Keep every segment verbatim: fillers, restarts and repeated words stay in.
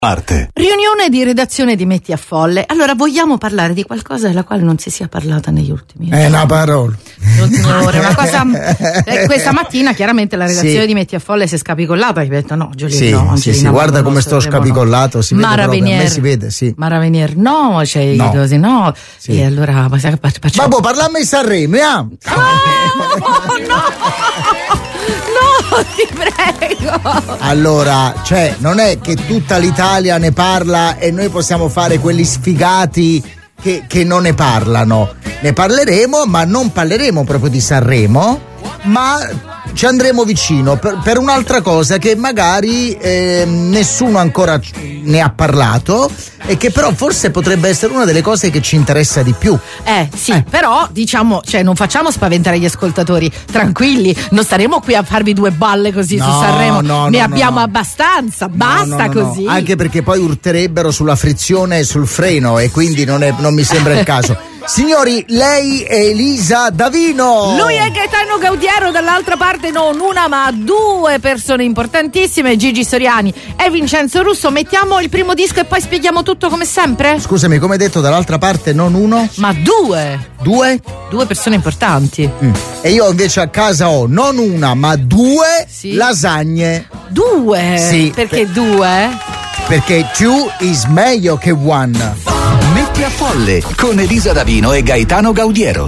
Arte. Riunione di redazione di Metti a Folle. Allora, vogliamo parlare di qualcosa della quale non si sia parlata negli ultimi anni? È una parola. Signore, una cosa. Eh, questa mattina chiaramente la redazione Sì. di Metti a Folle si è scapicollata. Che ha detto no, Giulia, Sì, no, sì, sì, no, guarda no, come no, sto devo, scapicollato, no. si vede Mara proprio, a me Venier, si vede, sì. Mara Venier, no, c'è No. i cose, no. Sì. E allora, ma sai, faccio- faccio- Vabbè, parliamo di Sanremo, eh? No, no, no, ti prego. Allora, cioè, non è che tutta l'Italia ne parla e noi possiamo fare quelli sfigati che, che non ne parlano. Ne parleremo, ma non parleremo proprio di Sanremo, ma ci andremo vicino per, per un'altra cosa che magari eh, nessuno ancora ne ha parlato e che però forse potrebbe essere una delle cose che ci interessa di più. Eh sì, Eh. però diciamo, cioè non facciamo spaventare gli ascoltatori, tranquilli, non staremo qui a farvi due balle così No, su Sanremo, no, ne no, abbiamo no. abbastanza, No, basta no, no, no. così. Anche perché poi urterebbero sulla frizione e sul freno e quindi non, è, non mi sembra il caso. Signori, lei è Elisa Davino. Lui è Gaetano Gaudiero, dall'altra parte non una ma due persone importantissime, Gigi Soriani e Vincenzo Russo. Mettiamo il primo disco e poi spieghiamo tutto come sempre? Scusami, come hai detto dall'altra parte non uno? Ma due, Due? due persone importanti. Mm. E io invece a casa ho non una ma due Sì. lasagne. Due? Sì, Perché per- due? Perché two is meglio che one. Metti a Folle con Elisa Davino e Gaetano Gaudiero.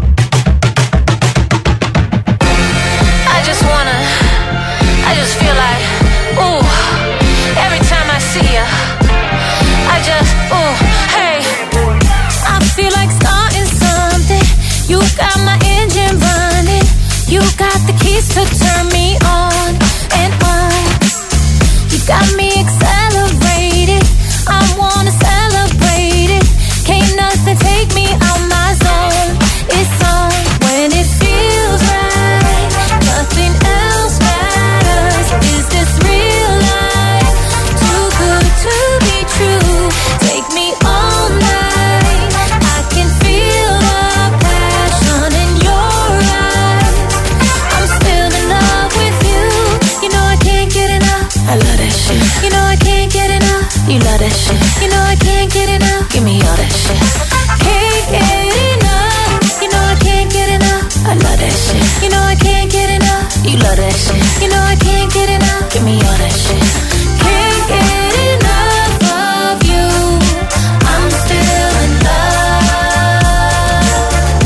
I just wanna, I just feel like, ooh, every time I see you, I just, ooh, hey, I feel like starting something. You got my engine running. You got the keys to turn me on and on. You got me accelerated. I wanna celebrate it. Can't nothing take me out my zone. It's on when it feels right. Nothing else matters. Is this real life? Too good to be true. Take me all night. I can feel the passion in your eyes. I'm still in love with you. You know I can't get enough. I love that shit. You know I can't get enough. You love that shit. You know I can't get enough. Give me all that shit. Can't get enough. You know I can't get enough. I love that shit. You know I can't get enough. You love that shit. You know I can't get enough. Give me all that shit. Can't get enough of you. I'm still in love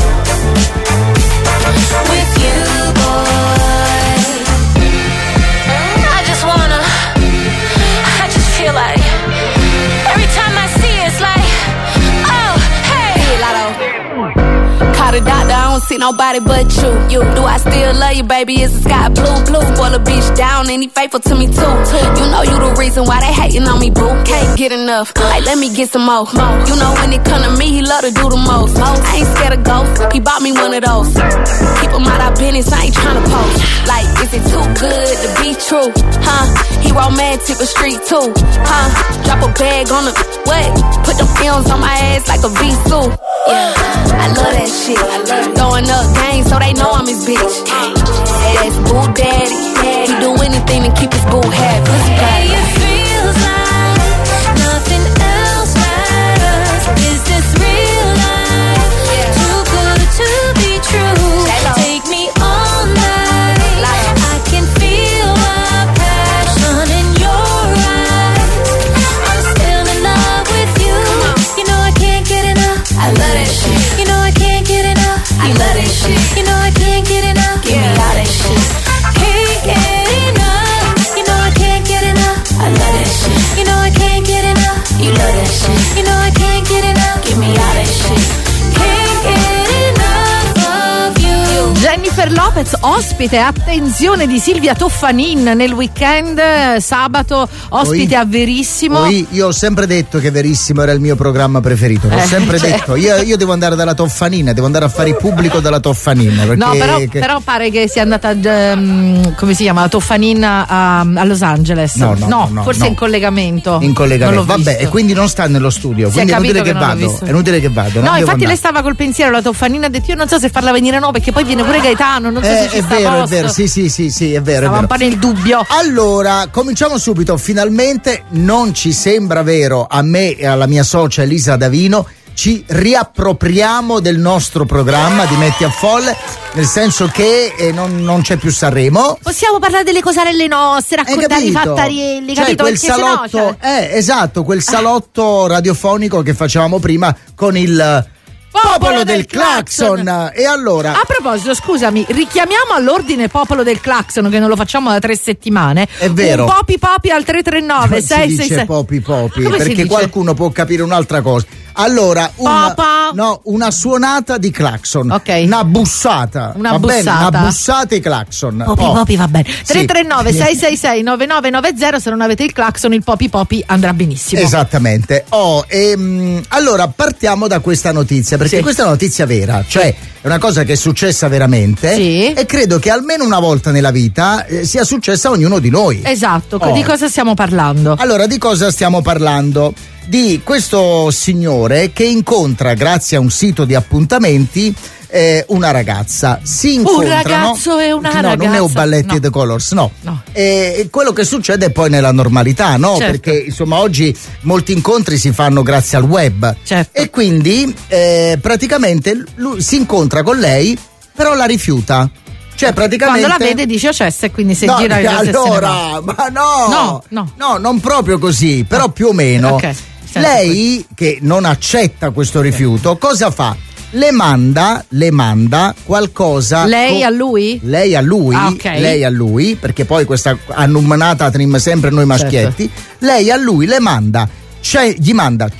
with you, boy. I just wanna, I just feel like every time I see you, it's like, oh, hey. Call the doctor, I don't see nobody but you. You do I still love you, baby? Is the sky blue? Blue boil a bitch down, and he faithful to me too. You know you the reason why they hating on me, boo. Can't get enough. Like let me get some more. You know when it come to me, he love to do the most. I ain't scared of ghosts. He bought me one of those. Keep him out of business, I ain't tryna post. Like is it too good to be true? Huh? He romantic but street too. Huh? Drop a bag on the what? Put them films on my ass like a V-suit. Yeah, I love that shit. I love it. Throwing up games so they know I'm his bitch. Hey, that's boo daddy. He do anything to keep his boo happy. Hey, it feels like nothing else matters. Is this real life? Too good to be true. Take me all night. I can feel the passion in your eyes. I'm still in love with you. You know I can't get enough. I love that shit. You know I can't get enough. I love that shit. You know I can't get enough. Give me all that shit. Can't get enough. You know I can't get enough. I love that shit. You know I can't get enough. You love that shit. You know I can't get enough. Give me all that shit. Can't get enough of you. Jennifer Lopez, ospite, attenzione, di Silvia Toffanin nel weekend, eh, sabato, ospite Poi- a Verissimo. Poi io ho sempre detto che Verissimo era il mio programma preferito, l'ho Eh, sempre cioè- detto. Io, io devo andare dalla Toffanina, devo andare a fare il pubblico dalla Toffanina. Perché No, però, che- però pare che sia andata, ehm, come si chiama, Toffanin a, a Los Angeles. No, no, no, no, forse no. in collegamento. in collegamento. Non l'ho Vabbè, visto. e quindi non sta nello studio, Si è quindi è capito inutile che, che non l'ho vado. visto. È inutile che vado. No, non devo infatti lei andare. stava col pensiero, la Toffanina ha detto io non so se farla venire o no, perché poi viene pure Gaetano, non so Eh, se ci è sta vero, a posto. è vero, sì, sì, sì, sì, è vero. È Stava vero. un po' nel dubbio. Allora, cominciamo subito. Finalmente non ci sembra vero, a me e alla mia socia Elisa Davino, ci riappropriamo del nostro programma di Metti a Folle, nel senso che eh, non, non c'è più Sanremo. Possiamo parlare delle cosarelle nostre, Hai raccontare i capito? fattarielli, Cioè, capito? quel Perché sennò, salotto, cioè- eh, esatto, quel salotto radiofonico che facevamo prima con il Popolo del Clacson. E allora, A proposito, scusami, richiamiamo all'ordine Popolo del Clacson, che non lo facciamo da tre settimane. È vero. Un popi popi al tre tre nove non si sei sei dice sei. popi popi, Come si perché dice? qualcuno può capire un'altra cosa. Allora, una, Papa. no, una suonata di clacson, Ok. una bussata, Una va bene? bussata. Una bussata e clacson. Popi Oh. popi va bene. Sì. tre tre nove sei sei sei nove nove nove zero, se non avete il clacson il popi popi andrà benissimo. Esattamente. Oh, ehm, allora partiamo da questa notizia, perché Sì. questa è una notizia vera, cioè è una cosa che è successa veramente Sì. e credo che almeno una volta nella vita eh, sia successa a ognuno di noi. Esatto, Oh. di cosa stiamo parlando? Allora, di cosa stiamo parlando? Di questo signore che incontra, grazie a un sito di appuntamenti, eh, una ragazza. Si incontrano. ragazzo e una no, ragazza. non è un balletti No. the colors, no. No. E quello che succede è poi nella normalità, no? Certo. Perché insomma oggi molti incontri si fanno grazie al web. Certo. E quindi eh, praticamente lui si incontra con lei, però la rifiuta. Cioè praticamente Quando la vede dice cessa e quindi se no, gira allora, se ne va. ma no, No, no. no, non proprio così, però più o meno. Ok, senti, Lei, che non accetta questo rifiuto, cosa fa? Le manda, le manda qualcosa. Lei co- a lui? Lei a lui, Ah, ok. lei a lui, perché poi questa annumanata trim sempre noi maschietti. Lei a lui le manda, cioè, gli manda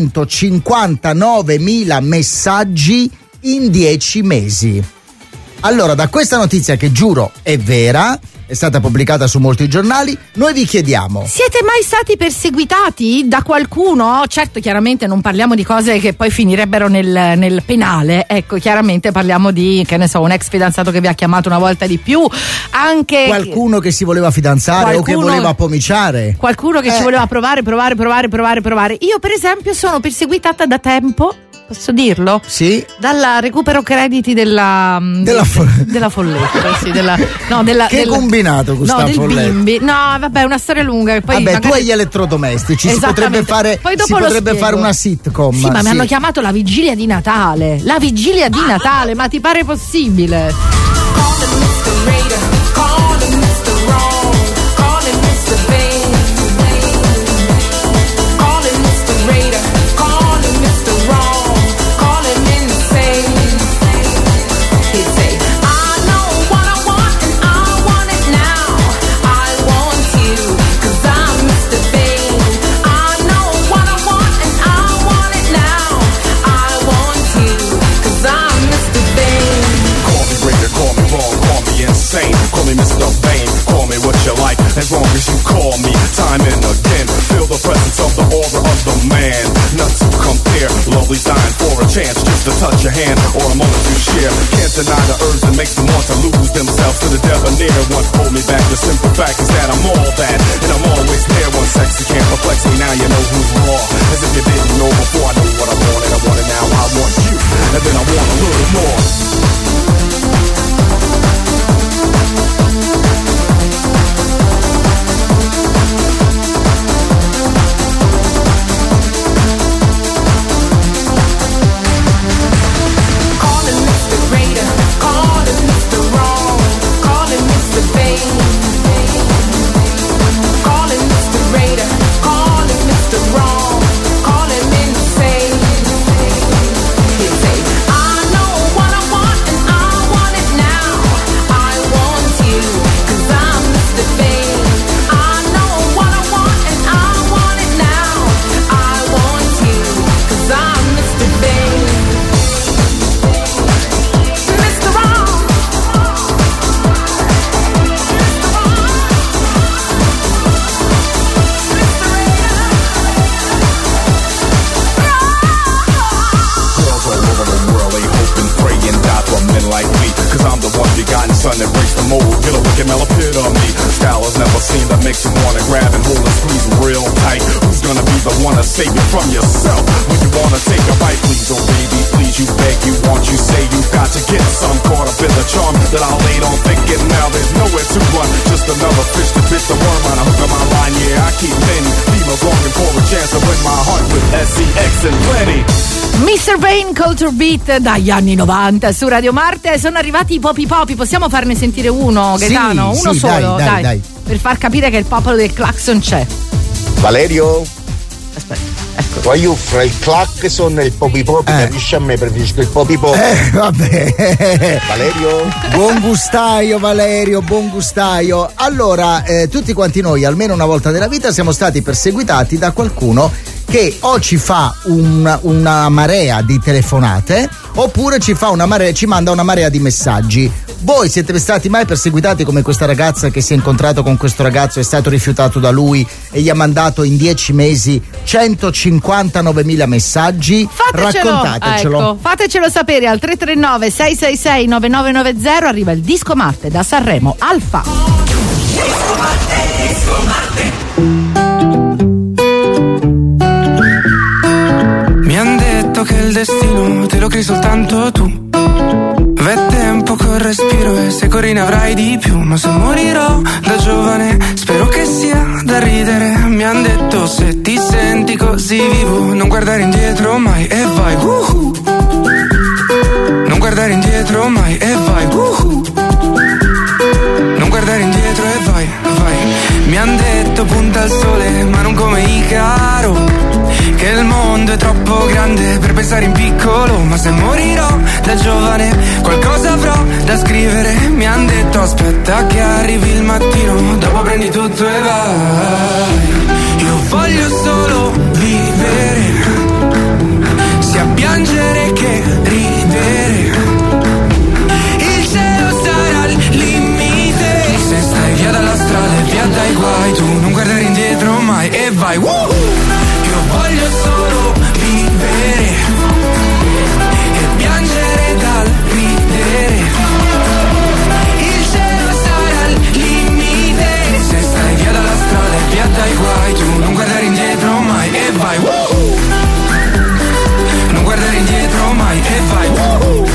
centocinquantanovemila messaggi in dieci mesi. Allora, da questa notizia, che giuro è vera, è stata pubblicata su molti giornali, noi vi chiediamo: Siete mai stati perseguitati da qualcuno? Certo, chiaramente non parliamo di cose che poi finirebbero nel, nel penale, ecco, chiaramente parliamo di, che ne so, un ex fidanzato che vi ha chiamato una volta di più, anche qualcuno che si voleva fidanzare o che Qualcuno- voleva pomiciare? qualcuno che Eh. ci voleva provare, provare, provare, provare, provare. Io per esempio sono perseguitata da tempo, posso dirlo? Sì? Dalla recupero crediti della Della fo- della folletta, sì, della no, della Che del- combinato questa No, del folletta? bimbi. No, vabbè, è una storia lunga che poi Vabbè, magari- tu hai gli elettrodomestici, si potrebbe Esattamente. fare, Poi dopo si lo potrebbe spiego. fare una sitcom. Sì, ma mi sì. hanno chiamato la vigilia di Natale. La vigilia di Natale, ma ti pare possibile? Call me Mister Bane, call me what you like, as long as you call me time and again. Feel the presence of the aura of the man. Not to compare, lovely's dying for a chance just to touch your hand or a moment to share. Can't deny the urge that makes them want to lose themselves to the debonair. What hold me back, the simple fact is that I'm all that, and I'm always there. One sexy can't perplex me, now you know who's raw. As if you didn't know before, I know what I want and I want it now. I want you, and then I want a little more. Son that breaks the mold, get away perfect male epitome. Style is never seen that makes you wanna grab and hold and squeeze real tight. Who's gonna be the one to save you from yourself when you wanna take a bite? Please, oh baby, please, you beg, you want, you say you got to get some. Caught up in the charm that I laid on thinking now there's nowhere to run. Just another fish to bit the worm on a hook of my line. Yeah, I keep many females longing for a chance to win my heart with S E X and plenty. mister Vain, Culture Beat dagli anni novanta su Radio Marte. Sono arrivati i popi popi, possiamo farne sentire uno, Gaetano? Sì, uno sì, solo, dai, dai, dai, per far capire che il popolo del clacson c'è. Valerio? Aspetta, ecco. Poi io fra il clacson e il popi popi, Eh. capisci a me, preferisco il popi popi. Eh, vabbè. Valerio? Buon gustaio Valerio, buon gustaio. Allora, eh, tutti quanti noi, almeno una volta nella vita, siamo stati perseguitati da qualcuno che o ci fa una, una marea di telefonate oppure ci fa una marea, ci manda una marea di messaggi. Voi siete stati mai perseguitati come questa ragazza che si è incontrato con questo ragazzo, è stato rifiutato da lui e gli ha mandato in dieci mesi centocinquantanovemila messaggi? Fatecelo, Raccontatecelo. ecco, fatecelo sapere al tre tre nove sei sei sei nove nove nove zero. Arriva il Disco Marte da Sanremo, Alfa. Disco Marte, Disco Marte. Mi han detto che il destino te lo crei soltanto tu. V'è tempo col respiro e se corri ne avrai di più. Ma se morirò da giovane spero che sia da ridere. Mi han detto se ti senti così vivo non guardare indietro mai e vai uh-huh. Non guardare indietro mai e vai uh-huh. Non guardare indietro e vai, vai. Mi han detto punta al sole ma non come Icaro, che il mondo è troppo grande per pensare in piccolo. Ma se morirò da giovane qualcosa avrò da scrivere. Mi han detto aspetta che arrivi il mattino, dopo prendi tutto e vai. Io voglio solo vivere, sia piangere che ridere. Il cielo sarà il limite, se stai via dalla strada e via dai guai. Tu non guardare indietro mai e vai uh! Voglio solo vivere e piangere dal ridere. Il cielo sarà il limite, se stai via dalla strada e via dai guai. Tu non guardare indietro mai e vai uh! Non guardare indietro mai e vai uh!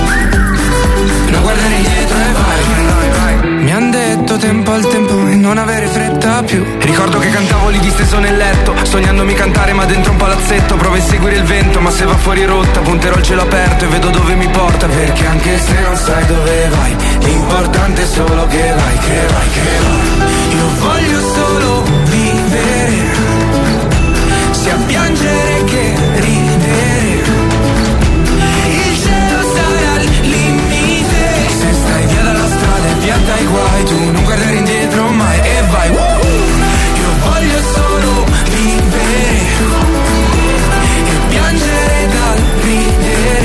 Non guardare indietro e vai. Mi han detto tempo al tempo e non avere fretta più. Ricordo che cantavo lì disteso nel letto, sognandomi cantare ma dentro un palazzetto. Provo a seguire il vento ma se va fuori rotta punterò il cielo aperto e vedo dove mi porta. Perché anche se non sai dove vai, l'importante è solo che vai, che vai, che vai. Io voglio solo vivere, sia piangere che ridere. Il cielo sarà il limite, se stai via dalla strada e via dai guai. Tu non guardare indietro mai e vai uh! Io voglio solo vivere e piangere dal ridere.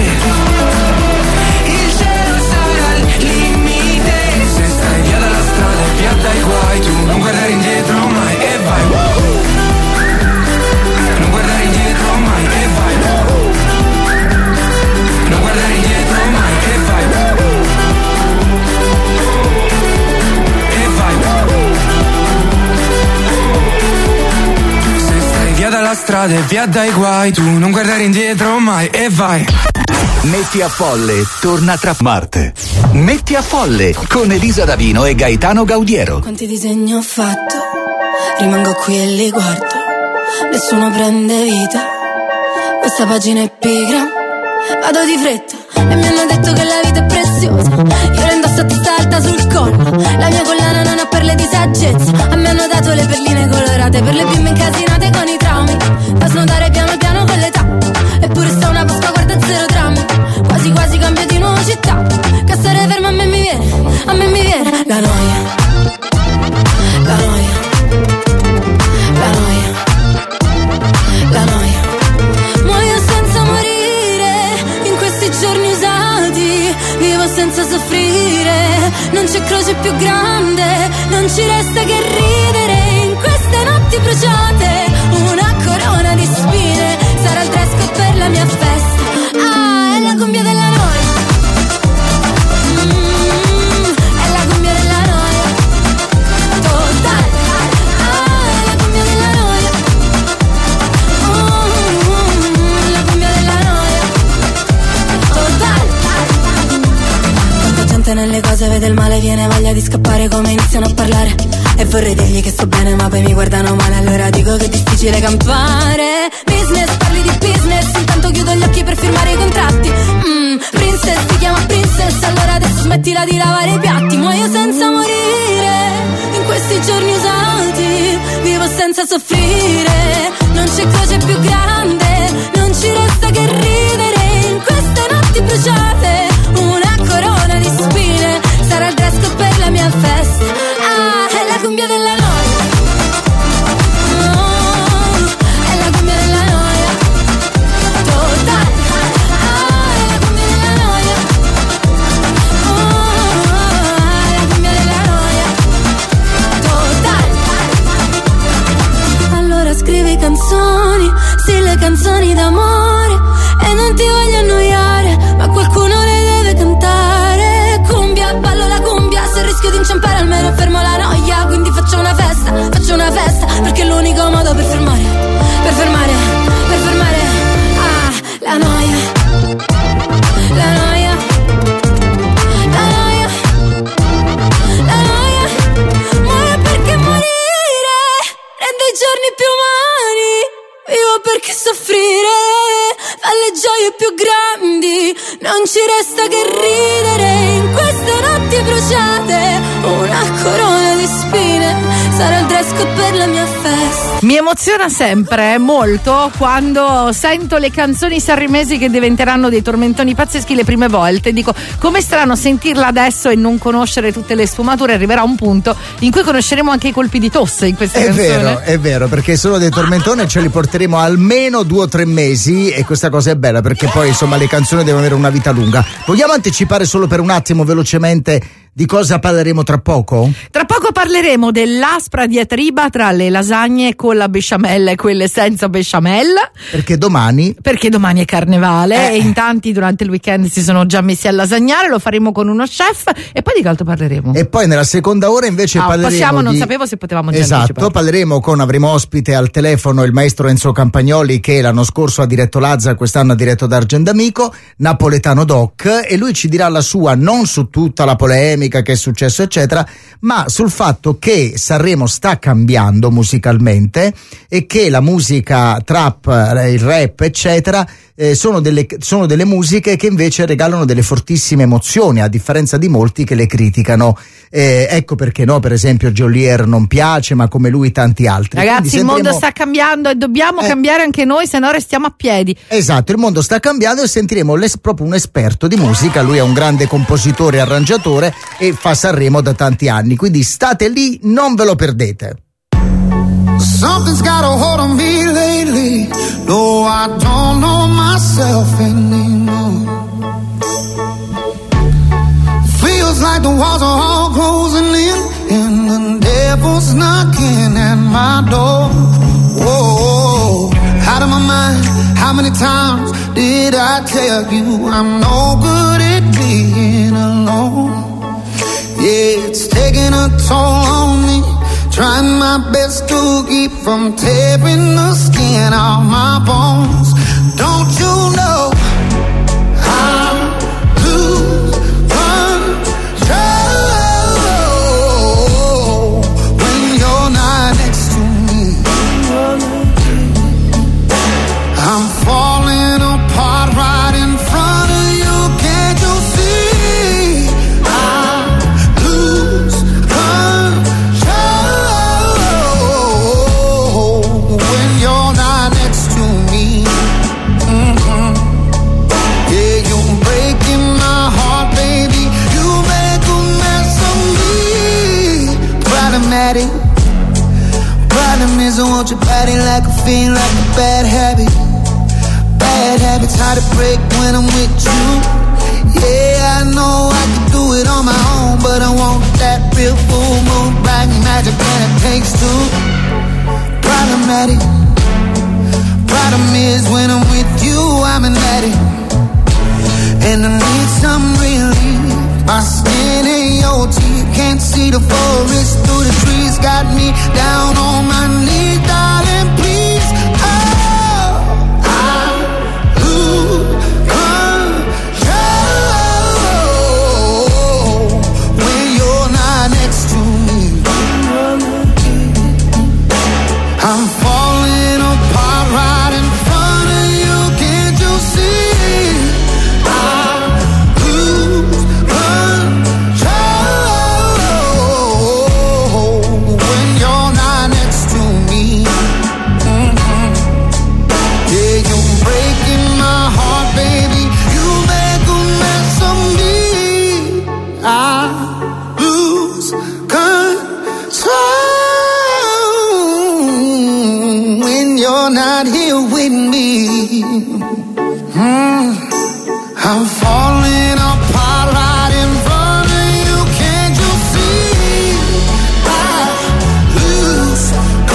Il cielo sarà il limite, se stai via dalla strada e via dai guai. Tu non guardare indietro mai e vai uh! Non guardare indietro mai e vai uh! Non guardare indietro mai e vai uh! E vai uh! Se stai via dalla strada e via dai guai. Tu non guardare indietro mai e vai. Metti a Folle torna tra Marte. Metti a Folle con Elisa Davino e Gaetano Gaudiero. Quanti disegni ho fatto, rimango qui e li guardo, nessuno prende vita, questa pagina è pigra, vado di fretta e mi hanno detto che la vita è preziosa, io la indosso a testa alta sul collo, la mia collana non ha perle di saggezza, a me hanno dato le perline colorate per le bimbe incasinate con i traumi, da snodare piano piano con l'età, eppure sta una Pasqua guarda zero drammi, quasi quasi cambio di nuova città, che stare fermo a me mi viene, a me mi viene la noia, la noia, la noia, la noia, muoio senza morire, in questi giorni usati, vivo senza soffrire, non c'è croce più grande, non ci resta che ridere, in queste notti bruciate, una corona di spine, sarà il dress code per la mia festa, ah, è la cumbia della noia, mm, è la cumbia della noia, se vede il male viene voglia di scappare come iniziano a parlare. E vorrei dirgli che sto bene ma poi mi guardano male, allora dico che è difficile campare. Business, parli di business, intanto chiudo gli occhi per firmare i contratti. mm, Princess, ti chiama princess, allora adesso smettila di lavare i piatti. Muoio senza morire, in questi giorni usati, vivo senza soffrire. Non c'è croce più grande, non ci resta che ridere. In queste notti bruciate, una corona di spine sarà il dress code per la mia festa. Ah, è la cumbia della noia. Oh, è la cumbia della noia. Totale. Ah, è la cumbia della noia. Oh, è la cumbia della noia. Totale. Allora scrivi canzoni, sì, le canzoni d'amore, e non ti voglio annoiare, ma qualcuno le deve cantare. Cumbia, ballo la cumbia, se rischio di inciampare almeno fermo la noia. Quindi faccio una festa, faccio una festa, perché è l'unico modo per fermare, per fermare, per fermare, ah, la noia, la noia, la noia, la noia. Muore perché morire rende i giorni più umani, vivo perché soffrire fa le gioie più grandi. Non ci resta che ridere in queste notti bruciate, una corona di spine sarà il dress code per la mia festa. Mi emoziona sempre molto quando sento le canzoni sanremesi che diventeranno dei tormentoni pazzeschi le prime volte. Dico, com'è strano sentirla adesso e non conoscere tutte le sfumature. Arriverà un punto in cui conosceremo anche i colpi di tosse in queste è canzoni. È vero, è vero, perché sono dei tormentoni e ce li porteremo almeno due o tre mesi, e questa cosa è bella perché poi insomma le canzoni devono avere una vita lunga. Vogliamo anticipare solo per un attimo velocemente di cosa parleremo tra poco? Tra poco parleremo dell'aspra diatriba tra le lasagne con la besciamella e quelle senza besciamella. Perché domani? Perché domani è carnevale eh. e in tanti durante il weekend si sono già messi a lasagnare. Lo faremo con uno chef. E poi di che altro parleremo? E poi nella seconda ora invece ah, parleremo possiamo, di... non sapevo se potevamo già esatto, anticipare. parleremo con, avremo ospite al telefono il maestro Enzo Campagnoli, che l'anno scorso ha diretto Lazza, quest'anno ha diretto D'Argendamico, napoletano doc, e lui ci dirà la sua non su tutta la polemica che è successo eccetera, ma sul fatto che Sanremo sta cambiando musicalmente e che la musica trap, il rap eccetera eh, sono, delle, sono delle musiche che invece regalano delle fortissime emozioni, a differenza di molti che le criticano. Eh, ecco perché no, per esempio Geolier non piace, ma come lui tanti altri. Ragazzi, sentiremo... il mondo sta cambiando e dobbiamo eh. cambiare anche noi, se no restiamo a piedi. Esatto, il mondo sta cambiando e sentiremo l'es- proprio un esperto di musica. Lui è un grande compositore e arrangiatore e fa Sanremo da tanti anni, quindi state lì, non ve lo perdete. Something's got a hold on me lately. No, I don't know myself anymore. Feels like the walls are all closing in and the devil's knocking at my door. Whoa, out of my mind. How many times did I tell you I'm no good at being alone? Yeah, it's taking a toll on me. Trying my best to keep from tearing the skin off my bones. Don't you know I lose control when you're not next to me? I'm falling apart right in front of you. Can't you see? I lose control when you're not next to me. Mm-hmm. Yeah, you're breaking my heart, baby. You make a mess of me. Problematic. Problem is I want your body like a fiend, like a bad habit. Bad habits hard to break when I'm with you. Yeah, I know I can do it on my own, but I want that real full moon, black magic, and it takes two. Problematic. Problem is when I'm with you, I'm an addict, and I need some relief. My skin and your teeth, can't see the forest through the trees. Got me down on my knees, darling, please. Oh, I lose control with me. Mm. I'm falling apart right in front of you. Can't you see? I lose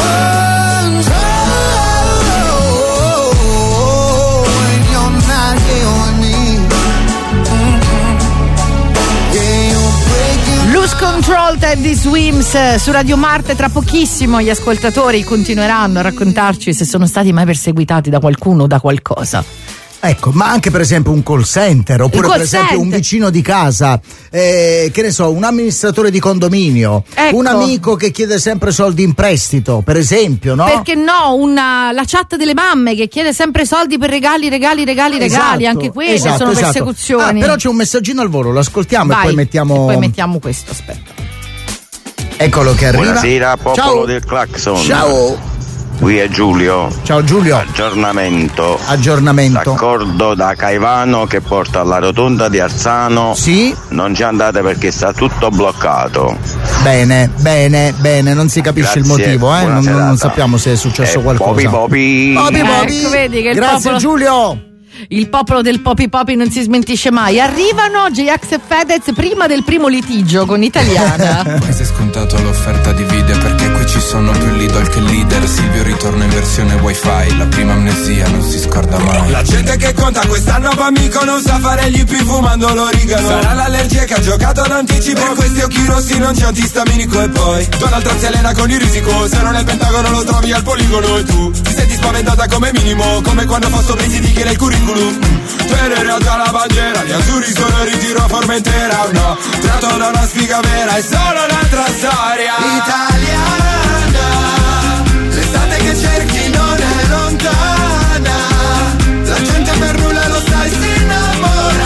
control when you're not here with me. Mm-hmm. Yeah, you're breaking. Lose Control, Teddy Swims su Radio Marte. Tra pochissimo gli ascoltatori continueranno a raccontarci se sono stati mai perseguitati da qualcuno o da qualcosa. Ecco, ma anche per esempio un call center, oppure call per esempio center. un vicino di casa, eh, che ne so, un amministratore di condominio, Ecco. un amico che chiede sempre soldi in prestito, per esempio, no? Perché no, una, la chat delle mamme che chiede sempre soldi per regali, regali, regali, regali, Esatto, anche quelle esatto, sono esatto. persecuzioni. Ah, però c'è un messaggino al volo, lo ascoltiamo. Vai, e poi mettiamo. e poi mettiamo questo, aspetta. Eccolo che arriva. Buonasera popolo Ciao. del Claxon. Ciao. Qui è Giulio. Ciao Giulio. Aggiornamento. Aggiornamento. D'accordo da Caivano che porta alla rotonda di Arzano. Sì. Non ci andate perché sta tutto bloccato. Bene, bene, bene, non si capisce il Grazie, motivo, eh? buona non, serata. non sappiamo se è successo Eh, qualcosa. Popi popi. Popi popi. Ecco, vedi che il Grazie popolo- Giulio. Il popolo del Popi Popi non si smentisce mai. Arrivano J-Ax e Fedez prima del primo litigio con Italiana. Mai si è scontato l'offerta di video perché qui ci sono più Lidl che leader. Silvio ritorna in versione wifi, la prima amnesia non si scorda mai. La gente che conta quest'anno amico non sa fare gli ippi fumando l'origano. Sarà l'allergia che ha giocato d'anticipo. Per questi occhi rossi non c'è antistaminico. E poi Donald Trump si allena con il risico. Se non è il Pentagono lo trovi al poligono. E tu ti senti spaventata come minimo, come quando Fausto Brisi ti chiede il curriculum. Per in realtà la bandiera gli azzurri sono in ritiro a Formentera. No, tratto da una sfiga vera, è solo un'altra storia. Italiana, l'estate che cerchi non è lontana. La gente per nulla lo sai si innamora.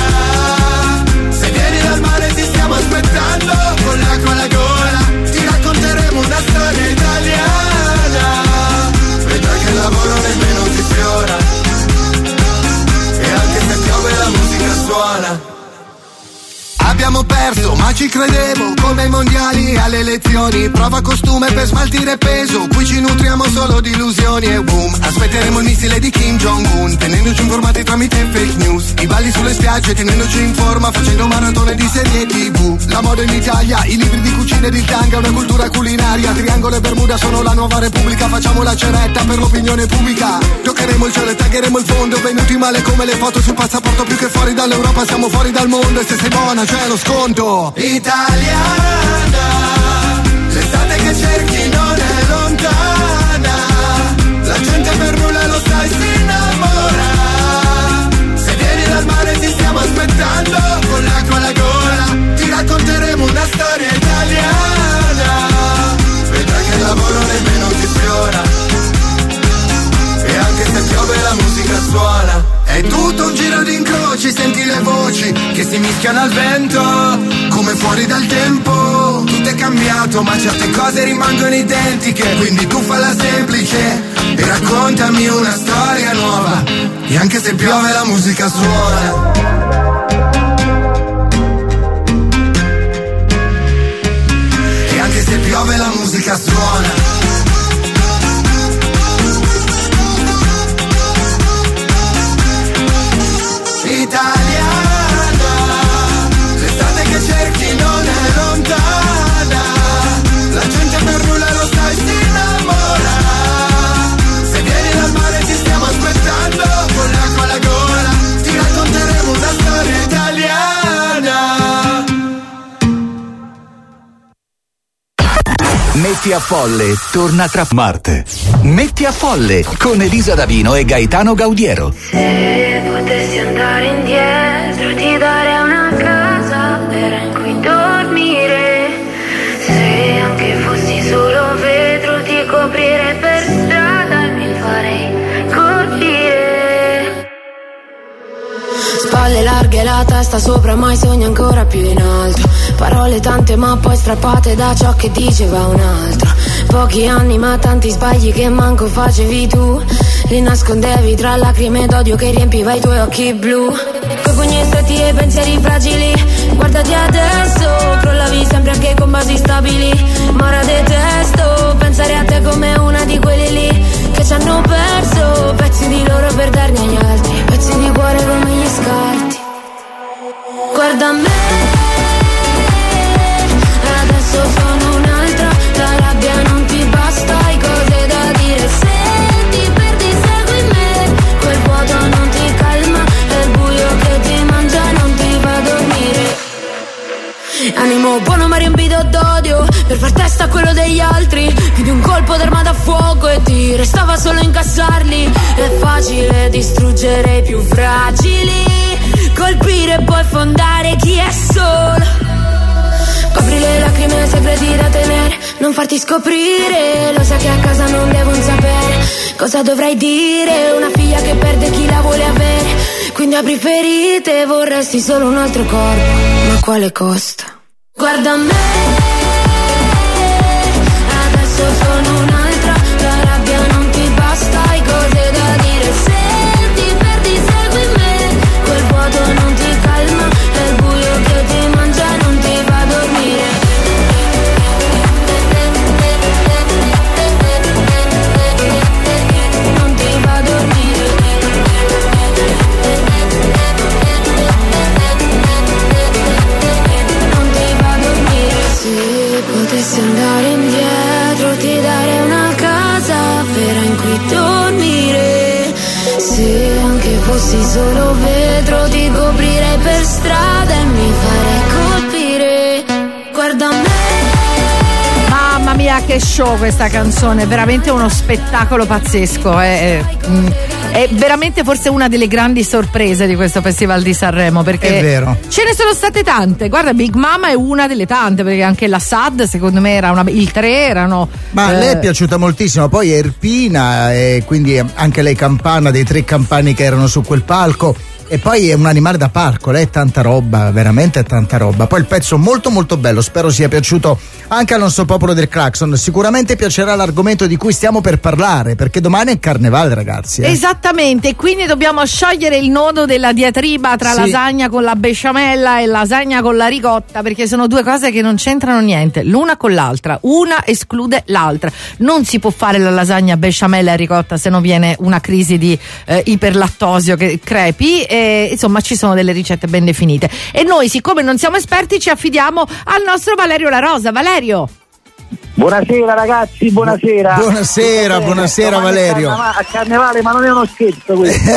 Se vieni dal mare ti stiamo aspettando con l'acqua alla gola. Ti racconteremo una storia italiana. Vedrai che il lavoro nemmeno ti sfiora. E anche se piove la musica suona. Abbiamo perso, ma ci credevo, come ai mondiali alle elezioni. Prova costume per smaltire peso, qui ci nutriamo solo di illusioni. E boom, aspetteremo il missile di Kim Jong-un, tenendoci informati tramite fake news. I balli sulle spiagge, tenendoci in forma, facendo maratone di serie tivù. La moda in Italia, i libri di cucina ed il tanga, una cultura culinaria. Triangolo e Bermuda sono la nuova repubblica, facciamo la ceretta per l'opinione pubblica. Toccheremo il cielo e taggeremo il fondo, venuti male come le foto sul passaporto. Più che fuori dall'Europa siamo fuori dal mondo. E se sei buona c'è lo sconto. Italiana, l'estate che cerchi non è lontana. La gente per nulla lo sai si innamora. Se vieni dal mare ti stiamo aspettando con l'acqua alla gola. Ti racconteremo una storia italiana. Vedrai che il lavoro nemmeno ti sfiora. E anche se piove la musica suona. È tutto un giro di incroci, senti le voci che si mischiano al vento, come fuori dal tempo. Tutto è cambiato ma certe cose rimangono identiche. Quindi tu falla semplice e raccontami una storia nuova. E anche se piove la musica suona. E anche se piove la musica suona. Italiana, l'estate che cerchi non è lontana. La gente per nulla lo sai si innamora. Se vieni dal mare ti stiamo aspettando con l'acqua alla gola. Ti racconteremo una storia italiana. Metti a Folle torna tra Marte. Metti a Folle con Elisa Davino e Gaetano Gaudiero. Se potessi andare indietro ti darei una casa vera in cui dormire. Se anche fossi solo vetro ti coprirei per strada e mi farei colpire. Spalle larghe, la testa sopra, mai sogno ancora più in alto. Parole tante ma poi strappate da ciò che diceva un altro. Pochi anni ma tanti sbagli che manco facevi tu. Li nascondevi tra lacrime d'odio che riempiva i tuoi occhi blu. Coi pugni stretti e pensieri fragili, guardati adesso. Crollavi sempre anche con basi stabili, ma ora detesto pensare a te come una di quelli lì che ci hanno perso pezzi di loro per darne agli altri, pezzi di cuore come gli scarti. Guarda me, adesso sono un'altra, la rabbia non ti basta, hai cose da dire, se ti perdi segui me, quel vuoto non ti calma, è il buio che ti mangia, non ti fa dormire. Animo buono ma riempito d'odio, per far testa a quello degli altri, più di un colpo d'arma da fuoco e ti restava solo incassarli. È facile distruggere i più fragili, colpire e poi fondare chi è solo. Copri le lacrime, segreti da tenere, non farti scoprire, lo sai che a casa non devono sapere cosa dovrai dire. Una figlia che perde chi la vuole avere, quindi apri ferite, vorresti solo un altro corpo, ma a quale costo? Guarda me, adesso sono un'altra, la rabbia non ti basta, hai cose da dire, se ti perdi segui me, quel vuoto non ti calma, è il buio che ti mangia, non ti fa dormire. Non ti fa dormire. Non ti fa dormire. Se potessi andare indietro, ti darei una casa vera in cui dormire. Se anche fossi solo vetro, ti coprirei per strada e mi farei colpire. Guarda me. Mamma mia, che show questa canzone, è veramente uno spettacolo pazzesco, è, è, mm, è veramente forse una delle grandi sorprese di questo Festival di Sanremo, perché È vero. ce ne sono state tante. Guarda, Big Mama è una delle tante, perché anche la Sad secondo me era una, il tre erano Ma a eh, lei è piaciuta moltissimo, poi è Erpina e quindi anche lei campana, dei tre campani che erano su quel palco. E poi è un animale da parco, lei è tanta roba, veramente tanta roba. Poi il pezzo molto molto bello, spero sia piaciuto anche al nostro popolo del Claxon. Sicuramente piacerà l'argomento di cui stiamo per parlare, perché domani è carnevale, ragazzi. Eh. Esattamente, quindi dobbiamo sciogliere il nodo della diatriba tra Sì. lasagna con la besciamella e lasagna con la ricotta, perché sono due cose che non c'entrano niente l'una con l'altra, una esclude l'altra. Non si può fare la lasagna besciamella e ricotta se non viene una crisi di eh, iperlattosio che crepi. E, insomma, ci sono delle ricette ben definite e noi, siccome non siamo esperti, ci affidiamo al nostro Valerio La Rosa. Valerio, buonasera ragazzi, buonasera. Buonasera, buonasera Valerio. A carnevale, ma non è uno scherzo questo.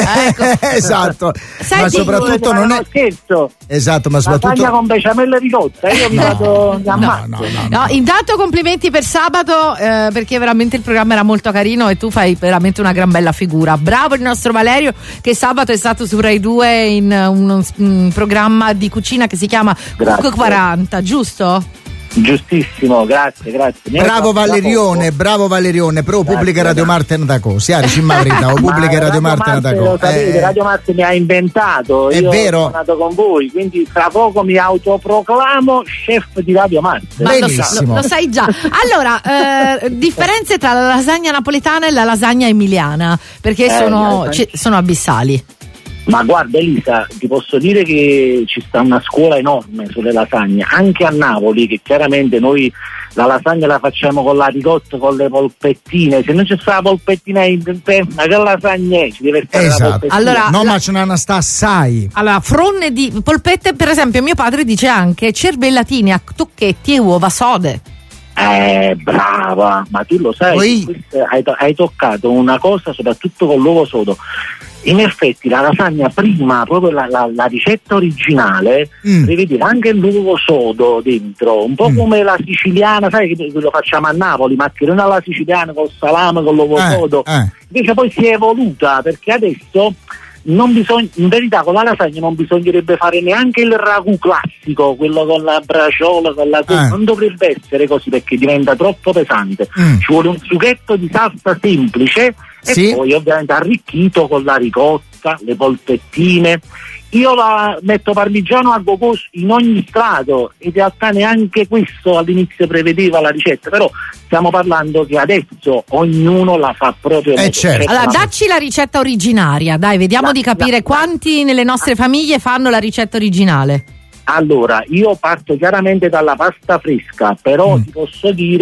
Esatto. Senti, ma soprattutto non è uno scherzo. Esatto, ma La soprattutto taglia con besciamella e ricotta, io mi No, vado no, ammazzo. no, no, no, intanto complimenti per sabato, eh, perché veramente il programma era molto carino e tu fai veramente una gran bella figura. Bravo il nostro Valerio, che sabato è stato su Rai due in un, un programma di cucina che si chiama Cook quaranta, giusto? Giustissimo, grazie, grazie. Mi Bravo hai fatto Valerione, poco. bravo Valerione, però Grazie, pubblica Radio grazie. Marte da co. Si ha in verità, o pubblica Ma Radio Marte da Lo co. sapete, Eh, Radio Marte mi ha inventato, È io vero. sono nato con voi, quindi tra poco mi autoproclamo chef di Radio Marte. Ma lo, Benissimo. lo, lo sai già. Allora, eh, differenze tra la lasagna napoletana e la lasagna emiliana, perché Eh, sono, eh, ci- sono abissali. Ma guarda Elisa, ti posso dire che ci sta una scuola enorme sulle lasagne, anche a Napoli, che chiaramente noi la lasagna la facciamo con la ricotta, con le polpettine. Se non c'è sta la polpettina interna, che lasagna è? Ci deve stare la Esatto. polpettina. Allora, no, la- ma ce n'è una sta assai. Allora, fronne di polpette, per esempio, mio padre dice anche cervellatini a tocchetti e uova sode. Eh, brava, ma tu lo sai, Poi- questo- hai, to- hai toccato una cosa soprattutto con l'uovo sodo. In effetti la lasagna prima, proprio la, la- la ricetta originale, Mm. prevedeva anche l'uovo sodo dentro, un po' come la siciliana, sai che lo facciamo a Napoli, ma che non è la siciliana col salame, con l'uovo Eh, sodo. eh. Invece poi si è evoluta, perché adesso non bisogna, in verità con la lasagna non bisognerebbe fare neanche il ragù classico, quello con la braciola, con la Eh. non dovrebbe essere così perché diventa troppo pesante. Mm. Ci vuole un sughetto di salsa semplice e Sì. poi ovviamente arricchito con la ricotta, le polpettine. Io la metto parmigiano a go-go in ogni strato, in realtà neanche questo all'inizio prevedeva la ricetta, però stiamo parlando che adesso ognuno la fa proprio. Eh, certo. Allora, dacci la ricetta originaria, dai, vediamo La- di capire la- quanti nelle nostre famiglie fanno la ricetta originale. Allora, io parto chiaramente dalla pasta fresca, però Mm. ti posso dire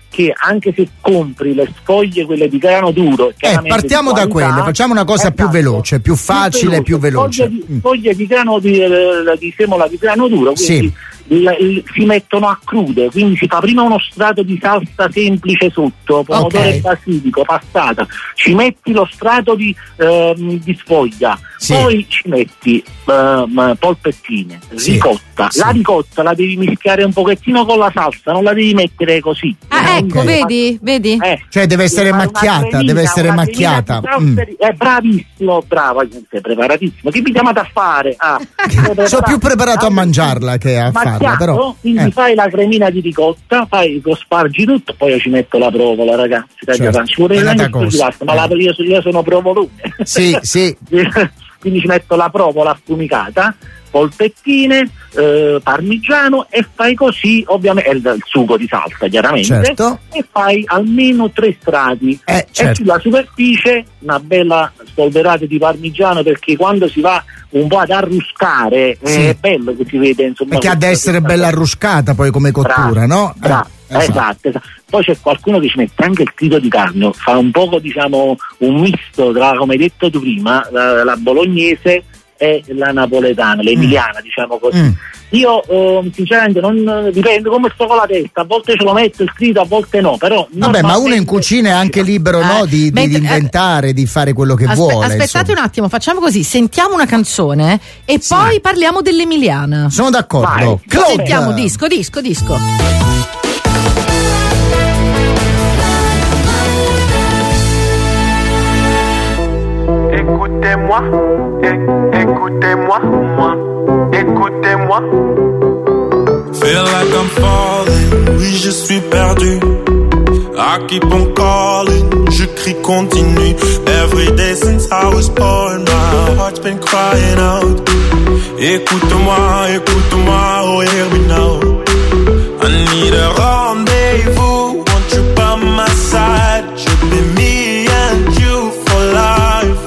che anche se compri le sfoglie, quelle di grano duro, eh, partiamo da quelle, facciamo una cosa esatto, più veloce, più facile, più veloce. Foglie di, foglie di grano di, di semola di grano duro, quindi sì. il, il, si mettono a crude, quindi si fa prima uno strato di salsa semplice sotto, pomodoro e basilico, passata, ci metti lo strato di, ehm, di sfoglia, sì. poi ci metti ehm, polpettine, sì. ricotta, sì. la ricotta la devi mischiare un pochettino con la salsa, non la devi mettere così. Ah, ecco, vedi, vedi? Eh, cioè deve essere macchiata, cremina, deve essere macchiata. Mm. È bravissimo, brava, sei preparatissimo. Che mi chiamate a fare? Ah, sono più preparato a mangiarla che a macchiato, farla, però. Quindi eh. fai la cremina di ricotta, fai lo spargi tutto, poi io ci metto la provola, ragazzi. Certo. Ci vuole neanche più di pasta, ma la, io, io sono provolone. Sì, sì. Quindi ci metto la provola affumicata, polpettine, eh, parmigiano e fai così, ovviamente, il, il sugo di salsa chiaramente, certo. e fai almeno tre strati eh, certo. e sulla superficie una bella spolverata di parmigiano, perché quando si va un po' ad arruscare sì. è bello che si vede, insomma, perché ha da essere bella arruscata poi come cottura, bravo, no? Bravo. Eh, esatto. Esatto, esatto. Poi c'è qualcuno che ci mette anche il trito di carne, fa un poco, diciamo, un misto tra, come hai detto tu prima, la, la bolognese e la napoletana, l'emiliana, mm. diciamo così. Mm. Io eh, sinceramente non dipende come sto con la testa, a volte ce lo metto il trito, a volte no, però vabbè, ma uno in cucina è anche libero, eh, no, di, di, di inventare, eh, di fare quello che aspe- vuole. Aspettate insomma. un attimo, facciamo così, sentiamo una canzone e sì. poi parliamo dell'emiliana. Sono d'accordo. Sentiamo disco, disco, disco. Écoutez-moi, é- écoutez-moi, moi, écoutez-moi. Feel like I'm falling, oui je suis perdu. I keep on calling, je crie continue. Every day since I was born, my heart's been crying out. Écoute-moi, écoute-moi, oh hear me now. I need a rendezvous, want you by my side. Should be me and you for life.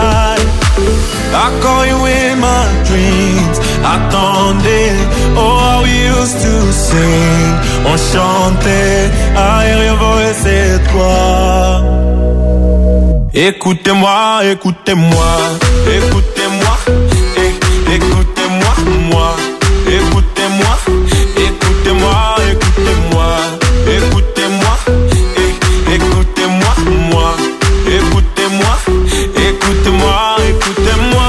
I call you in my dreams. Attendez, oh how we used to sing. On chantait, aérien voix c'est toi. Écoutez-moi, écoutez-moi, écoutez-moi, é- écoutez-moi, moi, écoutez-moi, écoutez-moi, écoutez-moi, écoutez-moi, é- écoutez-moi, moi, écoutez-moi, écoutez-moi, écoutez-moi.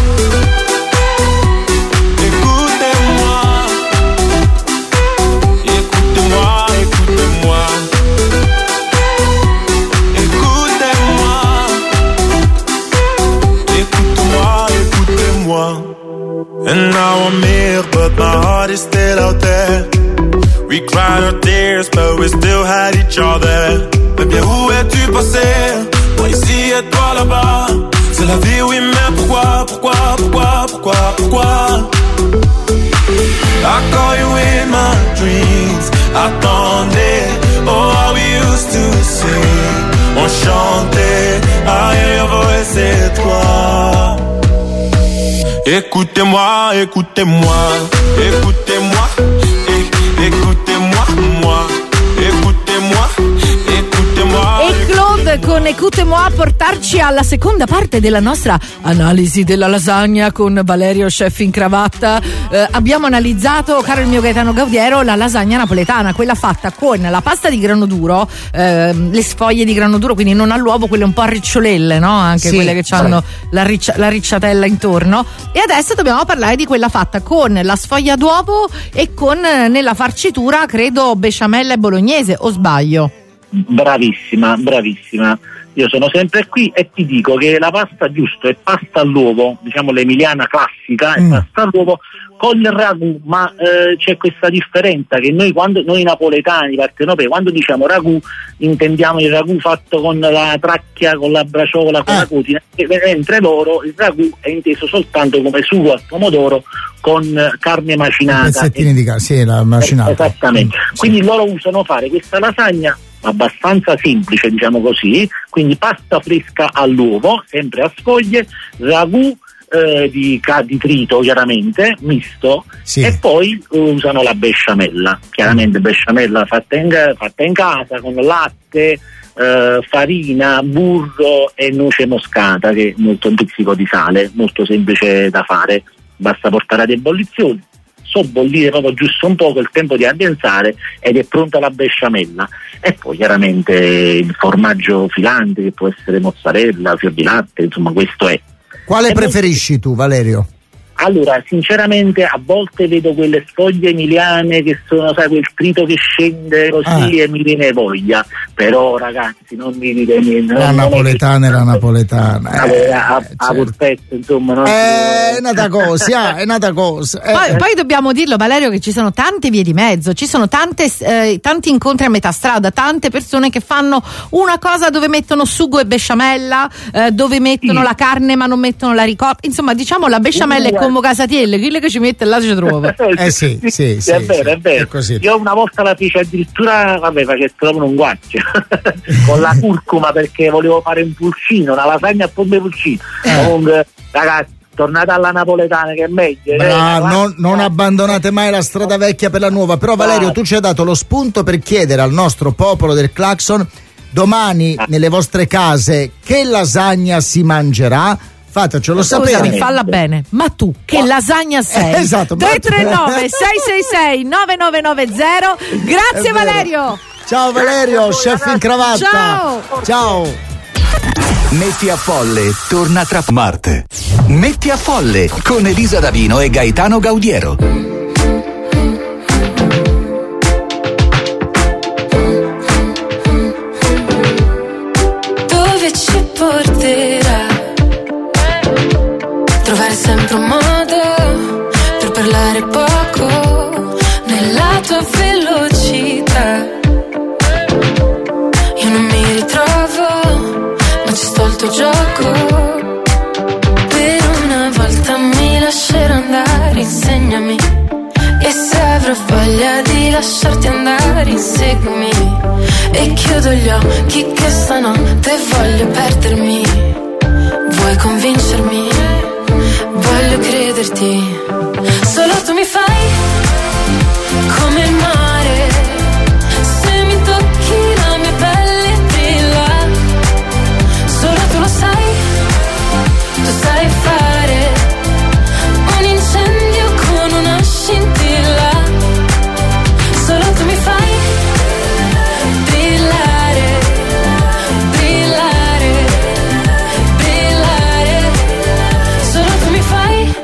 And now I'm here, but my heart is still out there. We cried our tears, but we still had each other. Mais bien où es-tu passé? Moi ici et toi là-bas. C'est la vie, oui, mais pourquoi, pourquoi, pourquoi, pourquoi, pourquoi? I call you in my dreams. Attendez, oh how we used to sing. On chantait, I hear your voice, c'est toi. Écoutez-moi, écoutez-moi, écoutez-moi, é- écoutez-moi, moi, écoutez-moi, écoutez-moi. E Claude con Écoutez-moi a portarci alla seconda parte della nostra analisi della lasagna con Valerio, chef in cravatta. Eh, abbiamo analizzato, caro il mio Gaetano Gaudiero, la lasagna napoletana, quella fatta con la pasta di grano duro, eh, le sfoglie di grano duro, quindi non all'uovo, quelle un po' a ricciolelle, no? Anche sì, quelle che hanno sì. la, riccia, la ricciatella intorno. E adesso dobbiamo parlare di quella fatta con la sfoglia d'uovo e con nella farcitura, credo, besciamella e bolognese, o sbaglio? Bravissima, bravissima. Io sono sempre qui e ti dico che la pasta giusto è pasta all'uovo, diciamo l'emiliana classica, è mm. pasta all'uovo con il ragù, ma eh, c'è questa differenza che noi quando noi napoletani, partenopei, quando diciamo ragù intendiamo il ragù fatto con la tracchia, con la braciola, con ah. la cutina, mentre loro il ragù è inteso soltanto come sugo al pomodoro con carne macinata. Pezzettini e, di carne, sì, la macinata. Esattamente. Mm. Quindi sì. Loro usano fare questa lasagna abbastanza semplice, diciamo così, quindi pasta fresca all'uovo, sempre a sfoglie, ragù, eh, di, di trito chiaramente, misto, sì. E poi usano la besciamella, chiaramente besciamella fatta in, fatta in casa con latte, eh, farina, burro e noce moscata, che è molto un pizzico di sale, molto semplice da fare, basta portare ad ebollizione, sobbollire proprio giusto un poco, il tempo di addensare ed è pronta la besciamella. E poi chiaramente il formaggio filante, che può essere mozzarella, fior di latte, insomma questo è. Quale e preferisci molto... tu, Valerio? Allora, sinceramente a volte vedo quelle sfoglie emiliane che sono, sai, quel trito che scende così ah. e mi viene voglia, però ragazzi non mi dite niente. La napoletana è la napoletana. Eh, a, a, certo. a polpetto, insomma. Non è nata cosa, è nata cosa. Eh. Poi, poi dobbiamo dirlo, Valerio, che ci sono tante vie di mezzo, ci sono tante, eh, tanti incontri a metà strada, tante persone che fanno una cosa dove mettono sugo e besciamella, eh, dove mettono sì. la carne ma non mettono la ricotta, insomma diciamo la besciamella uh, è come casatielle, chi che ci mette là ci trova. Eh sì, sì, sì, è vero, sì, è vero. È così. Io una volta la feci addirittura, vabbè, facessi proprio un guaccio con la curcuma, perché volevo fare un pulcino, una lasagna a pompe pulcino. Eh. Comunque, ragazzi, tornate alla napoletana che è meglio. Bra, eh, non, non abbandonate mai la strada vecchia per la nuova. Però Valerio, tu ci hai dato lo spunto per chiedere al nostro popolo del Clacson domani ah. nelle vostre case che lasagna si mangerà. Fatecelo sapere. Scusami, falla bene. Ma tu che oh. lasagna sei? Eh, esatto. tre tre nove sei sei sei nove nove nove zero. Grazie Valerio. Ciao Valerio, chef in cravatta. Ciao. Ciao. Metti a Folle torna tra Marte. Metti a Folle con Elisa Davino e Gaetano Gaudiero. Dove ci porterà? Trovare sempre un modo per parlare poco nella tua velocità. Io non mi ritrovo, ma ci sto il tuo gioco. Per una volta mi lascerò andare, insegnami. E se avrò voglia di lasciarti andare, inseguimi. E chiudo gli occhi che stanotte voglio perdermi. Vuoi convincermi? Voglio crederti. Solo tu mi fai come il mare. Se mi tocchi la mia pelle brilla. Solo tu lo sai. Tu sai fare un incendio con una scintilla. Solo tu mi fai brillare, brillare, brillare. Solo tu mi fai.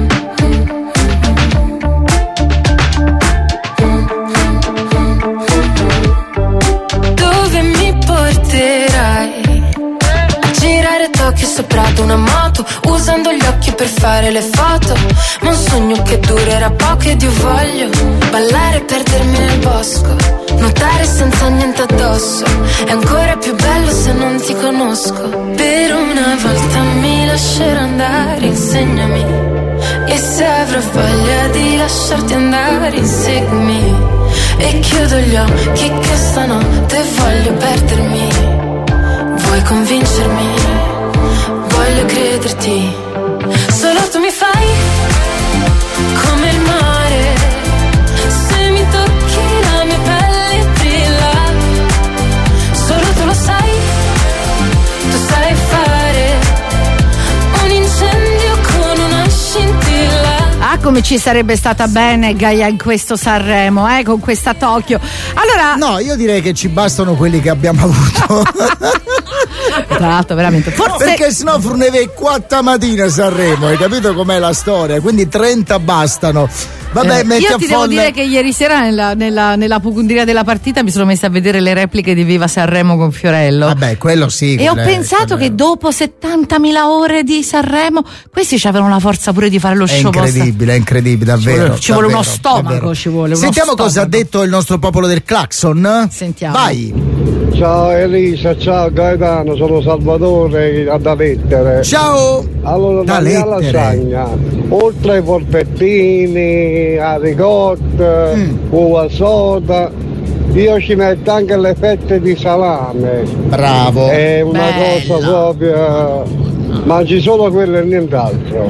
Dove mi porterai? A girare Tokyo sopra ad una moto, usando gli occhi per fare le foto. Ma un sogno che durerà poco ed io voglio ballare e perdermi nel bosco, nuotare senza niente addosso. È ancora più bello se non ti conosco. Per una volta mi lascerò andare, insegnami. E se avrò voglia di lasciarti andare, inseguimi. E chiudo gli occhi che stanotte voglio perdermi. Vuoi convincermi? Voglio crederti. Solo tu mi fai come il mare. Se mi tocchi la mia pelle brilla. Solo tu lo sai. Tu sai fare un incendio con una scintilla. Ah, come ci sarebbe stata bene Gaia in questo Sanremo, eh, con questa Tokyo. Allora, no, io direi che ci bastano quelli che abbiamo avuto. Tra l'altro veramente forse... Perché sennò forneve quattro mattina a Sanremo, hai capito com'è la storia? Quindi trenta bastano. Vabbè, eh, metti io a ti folle... devo dire che ieri sera nella, nella, nella pupundiria della partita mi sono messa a vedere le repliche di Viva Sanremo con Fiorello. Vabbè, quello sì. E ho pensato che dopo settantamila ore di Sanremo questi avevano la forza pure di fare lo è show. È incredibile, è incredibile, davvero. Ci vuole, ci davvero, vuole uno stomaco, davvero. ci vuole uno Sentiamo stomaco. cosa ha detto il nostro popolo del Clacson. Sentiamo. Vai. Ciao Elisa, ciao Gaetano, sono Salvatore da Lettere. Ciao! Allora, da la mia Lettere. lasagna, oltre ai polpettini, a ricotta, mm. uva soda, io ci metto anche le fette di salame. Bravo! È una Bella. cosa proprio... mangi solo quello e nient'altro.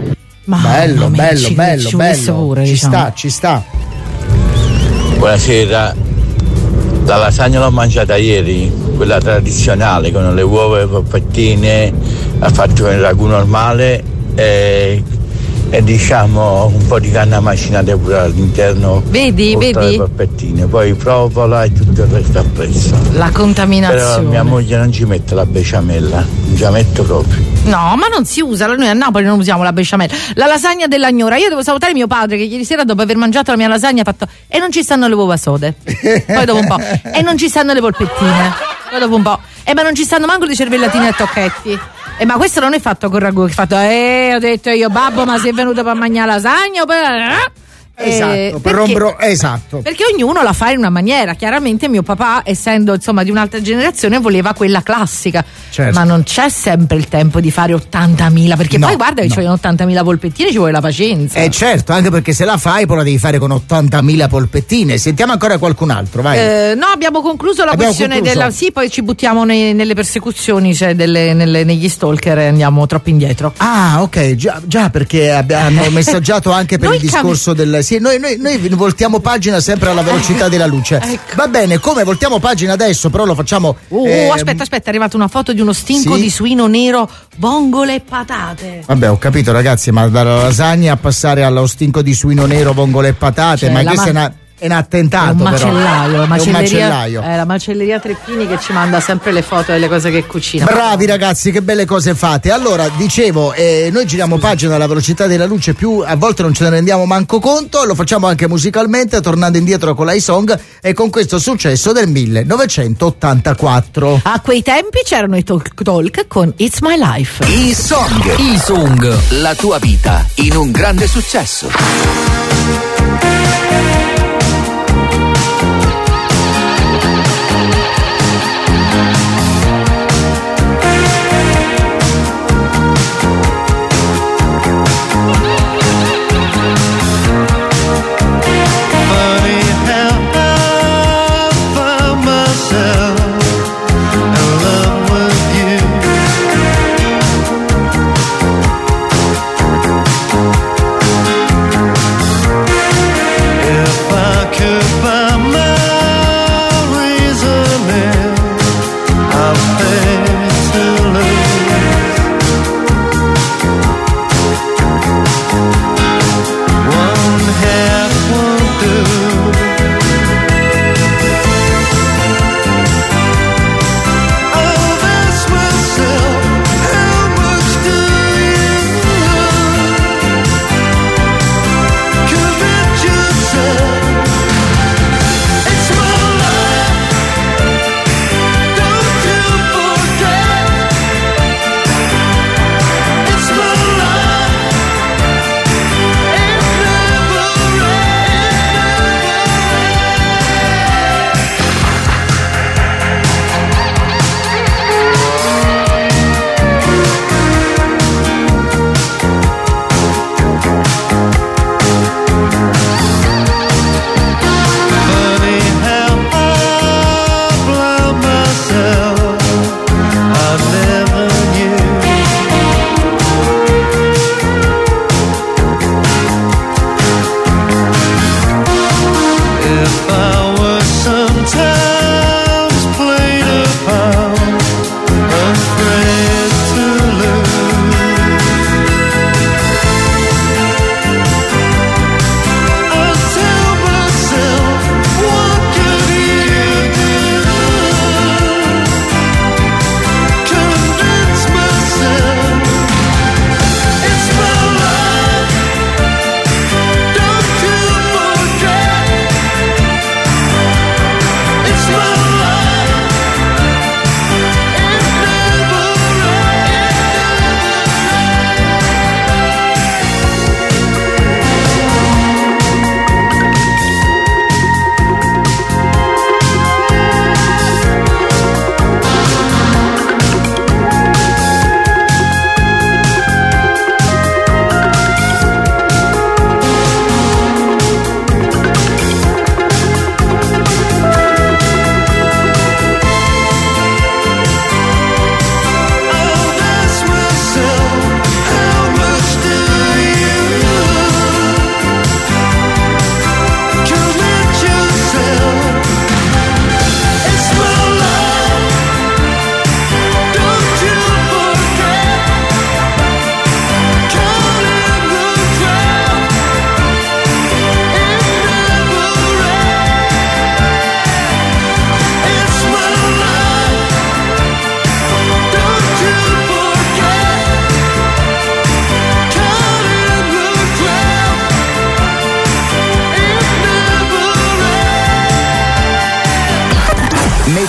Mamma bello, mia, bello, ci- bello, ci bello. volesse pure, ci diciamo. sta, ci sta. Buonasera, la lasagna l'ho mangiata ieri, quella tradizionale con le uova e polpettine, ha fatto il ragù normale e, e diciamo un po' di canna macinata pure all'interno. Vedi, oltre vedi? le polpettine, poi provola e tutto il resto appresso. La contaminazione. Però mia moglie non ci mette la besciamella, non ci la metto proprio. No, ma non si usa, noi a Napoli non usiamo la besciamella. La lasagna della gnora, io devo salutare mio padre che ieri sera dopo aver mangiato la mia lasagna ha fatto e non ci stanno le uova sode. Poi dopo un po', e non ci stanno le polpettine. Poi dopo un po', e ma non ci stanno manco le cervellatine a tocchetti. E ma questo non è fatto con ragù, che ha fatto, eh, ho detto io, babbo, ma sei venuto per mangiare lasagna o per... Esatto, Eh, per perché- rombro, esatto. Perché ognuno la fa in una maniera. Chiaramente mio papà, essendo insomma di un'altra generazione, voleva quella classica. Certo. Ma non c'è sempre il tempo di fare ottantamila. Perché No, poi guarda che no. ci vogliono ottantamila polpettine, ci vuole la pazienza. Eh certo, anche perché se la fai poi la devi fare con ottantamila polpettine. Sentiamo ancora qualcun altro, vai. Eh, no, abbiamo concluso la Abbiamo questione concluso. della. Sì, poi ci buttiamo nei- nelle persecuzioni, cioè delle- nelle- negli stalker e andiamo troppo indietro. Ah, ok, già, già perché abbi- hanno messaggiato anche per Noi il discorso del. Sì, noi, noi, noi voltiamo pagina sempre alla velocità della luce. Ecco. Va bene, come voltiamo pagina adesso, però lo facciamo. Uh, ehm, aspetta, aspetta, è arrivata una foto di uno stinco sì. di suino nero, vongole e patate. Vabbè, ho capito, ragazzi, ma dalla lasagna a passare allo stinco di suino nero, vongole e patate, Cioè, ma la questo ma- è, una, è un attentato. È un però. macellaio, la È un macelleria, macellaio. eh, la macelleria Treppini che ci manda sempre le foto delle cose che cucina. Bravi ragazzi, che belle cose fate. Allora, dicevo, eh, noi giriamo pagina alla velocità della luce, più a volte non ce ne rendiamo manco conto, lo facciamo anche musicalmente, tornando indietro con l'iSong e con questo successo del millenovecentottantaquattro. A quei tempi c'erano i Talk Talk con It's My Life. E-Song. E-Song, la tua vita in un grande successo. Funny how I found myself in love with you.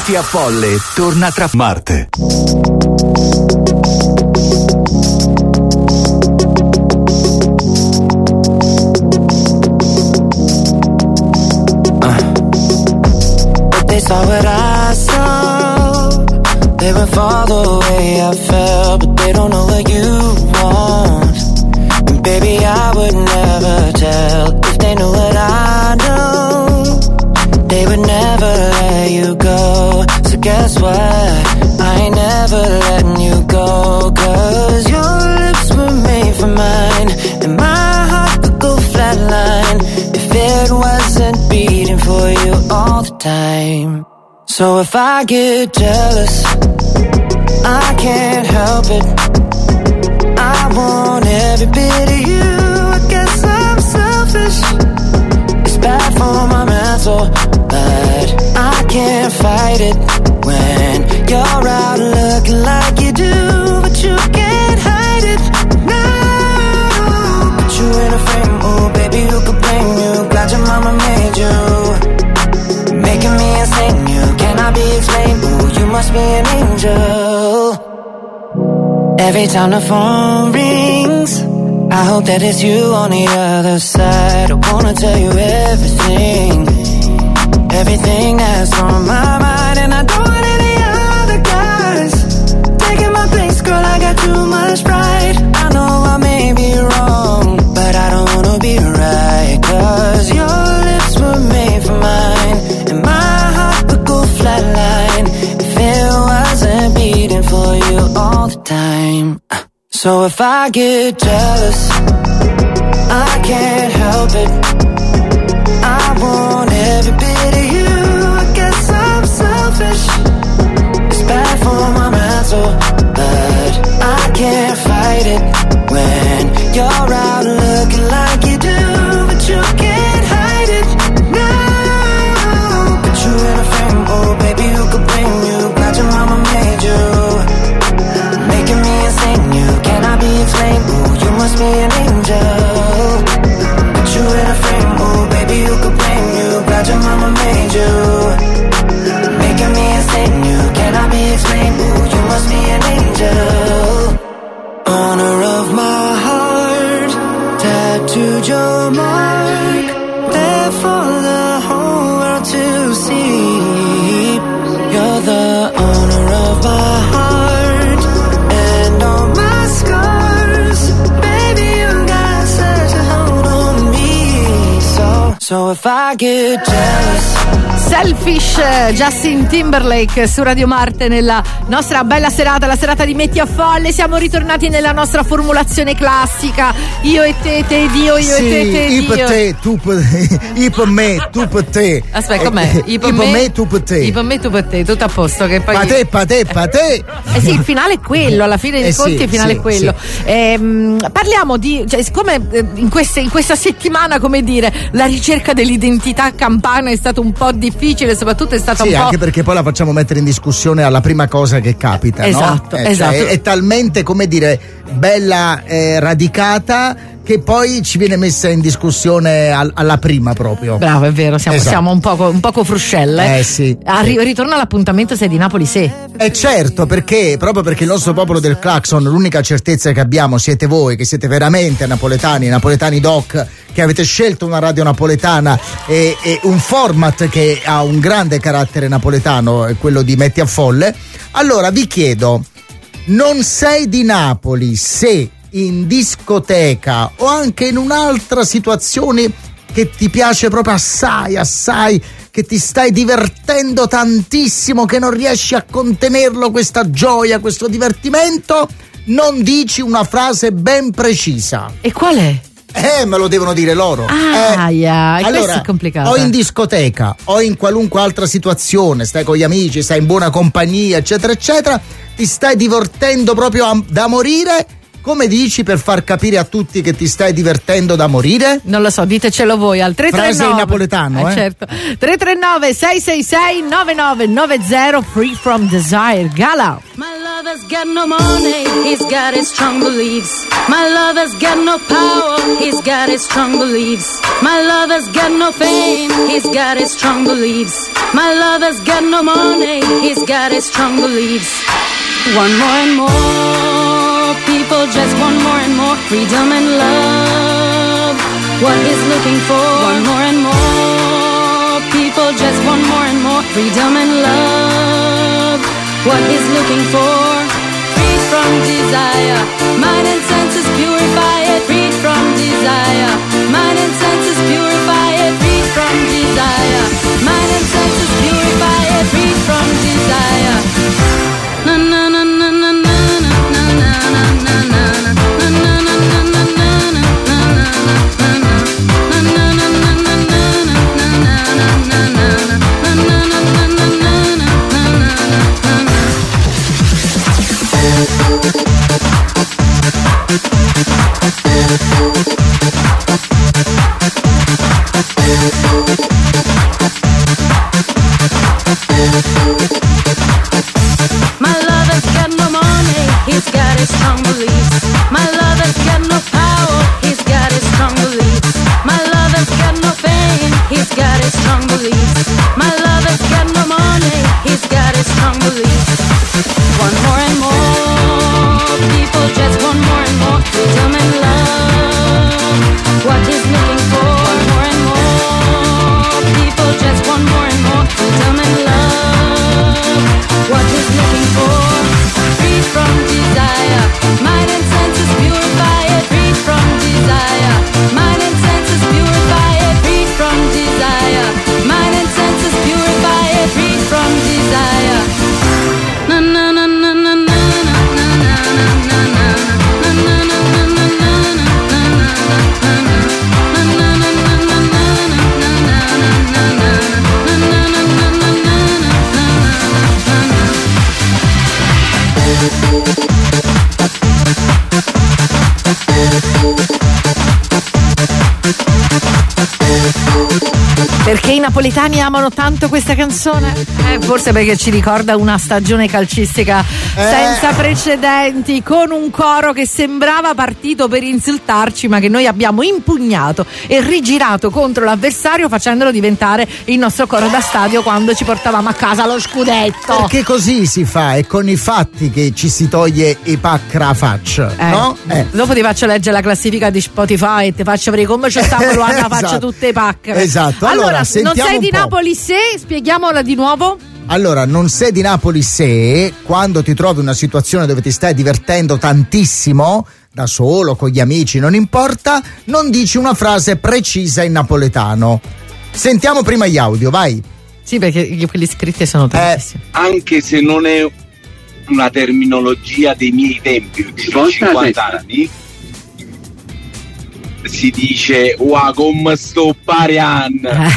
Metti a Folle torna tra Marte. They saw what I saw. They would fall the way I felt, but they don't know what you want. And baby, I would never tell if they knew what I know. They would never let you go. So guess what? I ain't never letting you go. Cause your lips were made for mine, and my heart could go flatline if it wasn't beating for you all the time. So if I get jealous, I can't help it. I want every bit of you. I guess I'm selfish. It's bad for my mental, but I can't fight it when you're out looking like you do. But you can't hide it. No, put you in a frame. Oh baby, who could blame you? Glad your mama made you, making me insane. You cannot be explained. Ooh, you must be an angel. Every time the phone rings, I hope that it's you on the other side. I wanna tell you everything, everything that's on my mind. And I don't want any other guys taking my place, girl, I got too much pride. I know I may be wrong, but I don't wanna be right. Cause your lips were made for mine, and my heart would go flatline if it wasn't beating for you all the time. So if I get jealous, I can't help it. I want every bit of you. I guess I'm selfish. It's bad for my mental, but I can't fight it when you're out looking like you do. But you can't hide it. No, put you in a frame. Oh baby, who could blame you? Glad your mama made you, making me insane. You cannot be explained. Ooh, you must be an angel. Put you in a frame. Oh baby, who could blame you? Glad your mama made you, making me insane. You cannot be explained. Ooh, you must be an angel. Honor of my heart, tattooed your mark, there for the whole world to see. You're the owner of my heart and all my scars. Baby, you got such a hold on me. So, so if I get jealous. Selfish, Justin Timberlake su Radio Marte nella nostra bella serata, la serata di Metti a Folle. Siamo ritornati nella nostra formulazione classica: io e te, te ed io, io sì, e te, te ed io. io. Per te, tu per, io per me, tu per te. Aspetta, com'è? Io per, io me, per me, tu per te. Io per me, tu per te, tutto a posto. Che poi... Pa te, pa te, pa te. Eh sì, il finale è quello, alla fine dei eh conti sì, il finale sì, è quello. Sì. Ehm, parliamo di, cioè, siccome in, queste, in questa settimana, come dire, la ricerca dell'identità campana è stato un po' difficile, soprattutto è stata sì, un po'. Anche perché poi la facciamo mettere in discussione alla prima cosa che capita, esatto, no? Eh, esatto. Cioè, è, è talmente, come dire, bella eh, radicata che poi ci viene messa in discussione al, alla prima proprio. Bravo, è vero, siamo, esatto. siamo un poco, un poco fruscelle. Eh sì. Arri- ritorna all'appuntamento, sei di Napoli, sì. Eh certo, perché proprio perché il nostro popolo del clacson, l'unica certezza che abbiamo siete voi, che siete veramente napoletani, napoletani doc, che avete scelto una radio napoletana e, e un format che ha un grande carattere napoletano, quello di Metti a Folle. Allora vi chiedo, non sei di Napoli se in discoteca o anche in un'altra situazione che ti piace proprio assai, assai, che ti stai divertendo tantissimo, che non riesci a contenerlo, questa gioia, questo divertimento, non dici una frase ben precisa. E qual è? Eh, me lo devono dire loro. Ah, eh, yeah. allora, questo è complicato. O in discoteca, o in qualunque altra situazione, stai con gli amici, stai in buona compagnia, eccetera, eccetera, ti stai divertendo proprio a, da morire. Come dici per far capire a tutti che ti stai divertendo da morire? Non lo so, ditecelo voi al tre tre nove. Frase in napoletano, eh? eh certo. tre tre nove sei sei sei nove nove nove zero. Free from Desire. Gala. My lover's got no money, he's got his strong beliefs. My lover's got no power, he's got his strong beliefs. My lover's got no fame, he's got his strong beliefs. My lover's got no money, he's got his strong beliefs. One more and more, people just want more and more freedom and love. What he's looking for, one more and more, people just want more and more freedom and love. What he's looking for, free from desire, mind and senses purify it. Free from desire, mind and senses purify it. Free from desire, mind and senses purify it. Free from desire. Na na na na na na na na na na My lover's got no money, he's got his strong beliefs. My lover's got no power, he's got his strong beliefs. My lover's got no fame, he's got his strong beliefs. My lover's got no money, he's got his strong beliefs. One more and more, people just want more and more freedom and love. What he's looking for, one more and more, people just want more and more freedom and love. What he's looking for, free from desire, mind and senses purify it. Free from desire, mind and senses purify it. Free from desire, mind and senses purify it. Free from desire. Na na na na na na na na na na. Perché i napoletani amano tanto questa canzone? Eh, forse perché ci ricorda una stagione calcistica eh. senza precedenti, con un coro che sembrava partito per insultarci, ma che noi abbiamo impugnato e rigirato contro l'avversario, facendolo diventare il nostro coro da stadio quando ci portavamo a casa lo scudetto. Perché così si fa, è con i fatti che ci si toglie i pacra faccia, eh. no? Eh. Dopo ti faccio leggere la classifica di Spotify e ti faccio vedere come ci sta quello alla faccia Esatto. tutte i pack. Esatto. Allora, Allora, non sei un di po'. Napoli se, spieghiamola di nuovo. Allora, non sei di Napoli se quando ti trovi in una situazione dove ti stai divertendo tantissimo, da solo, con gli amici, non importa, non dici una frase precisa in napoletano. Sentiamo prima gli audio, vai. Sì, perché quelli scritti sono tantissimi. Eh, anche se non è una terminologia dei miei tempi, di cinquanta anni, si dice "Ua come sto parian".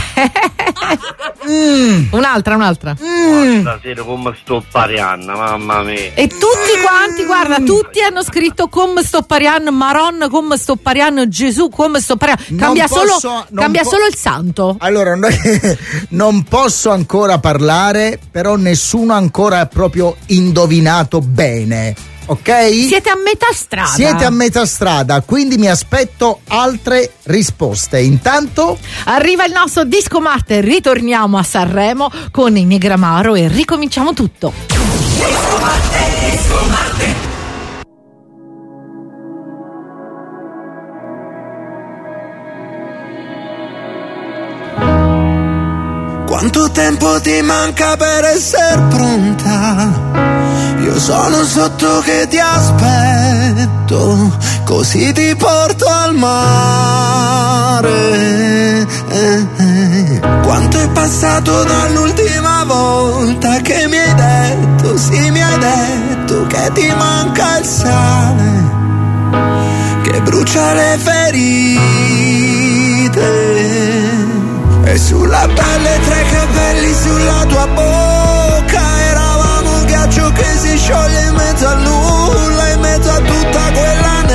mm. Un'altra, un'altra. Mm. Stasera come sto parian, mamma mia. E tutti quanti, guarda, tutti hanno scritto come sto parian, Maron come sto parian, Gesù come sto parian. Cambia, posso, solo, cambia po- solo il santo. Allora, non posso ancora parlare, però nessuno ancora ha proprio indovinato bene. Ok? Siete a metà strada. Siete a metà strada, quindi mi aspetto altre risposte. Intanto arriva il nostro Disco Marte, ritorniamo a Sanremo con i Negramaro e ricominciamo tutto. Disco Marte, Disco Marte. Quanto tempo ti manca per essere pronta? Io sono sotto che ti aspetto, così ti porto al mare. Eh, eh. Quanto è passato dall'ultima volta che mi hai detto, sì mi hai detto che ti manca il sale, che brucia le ferite. E sulla pelle tre capelli sulla tua bocca, eravamo un ghiaccio che si scioglie in mezzo al nulla, in mezzo a tutta quella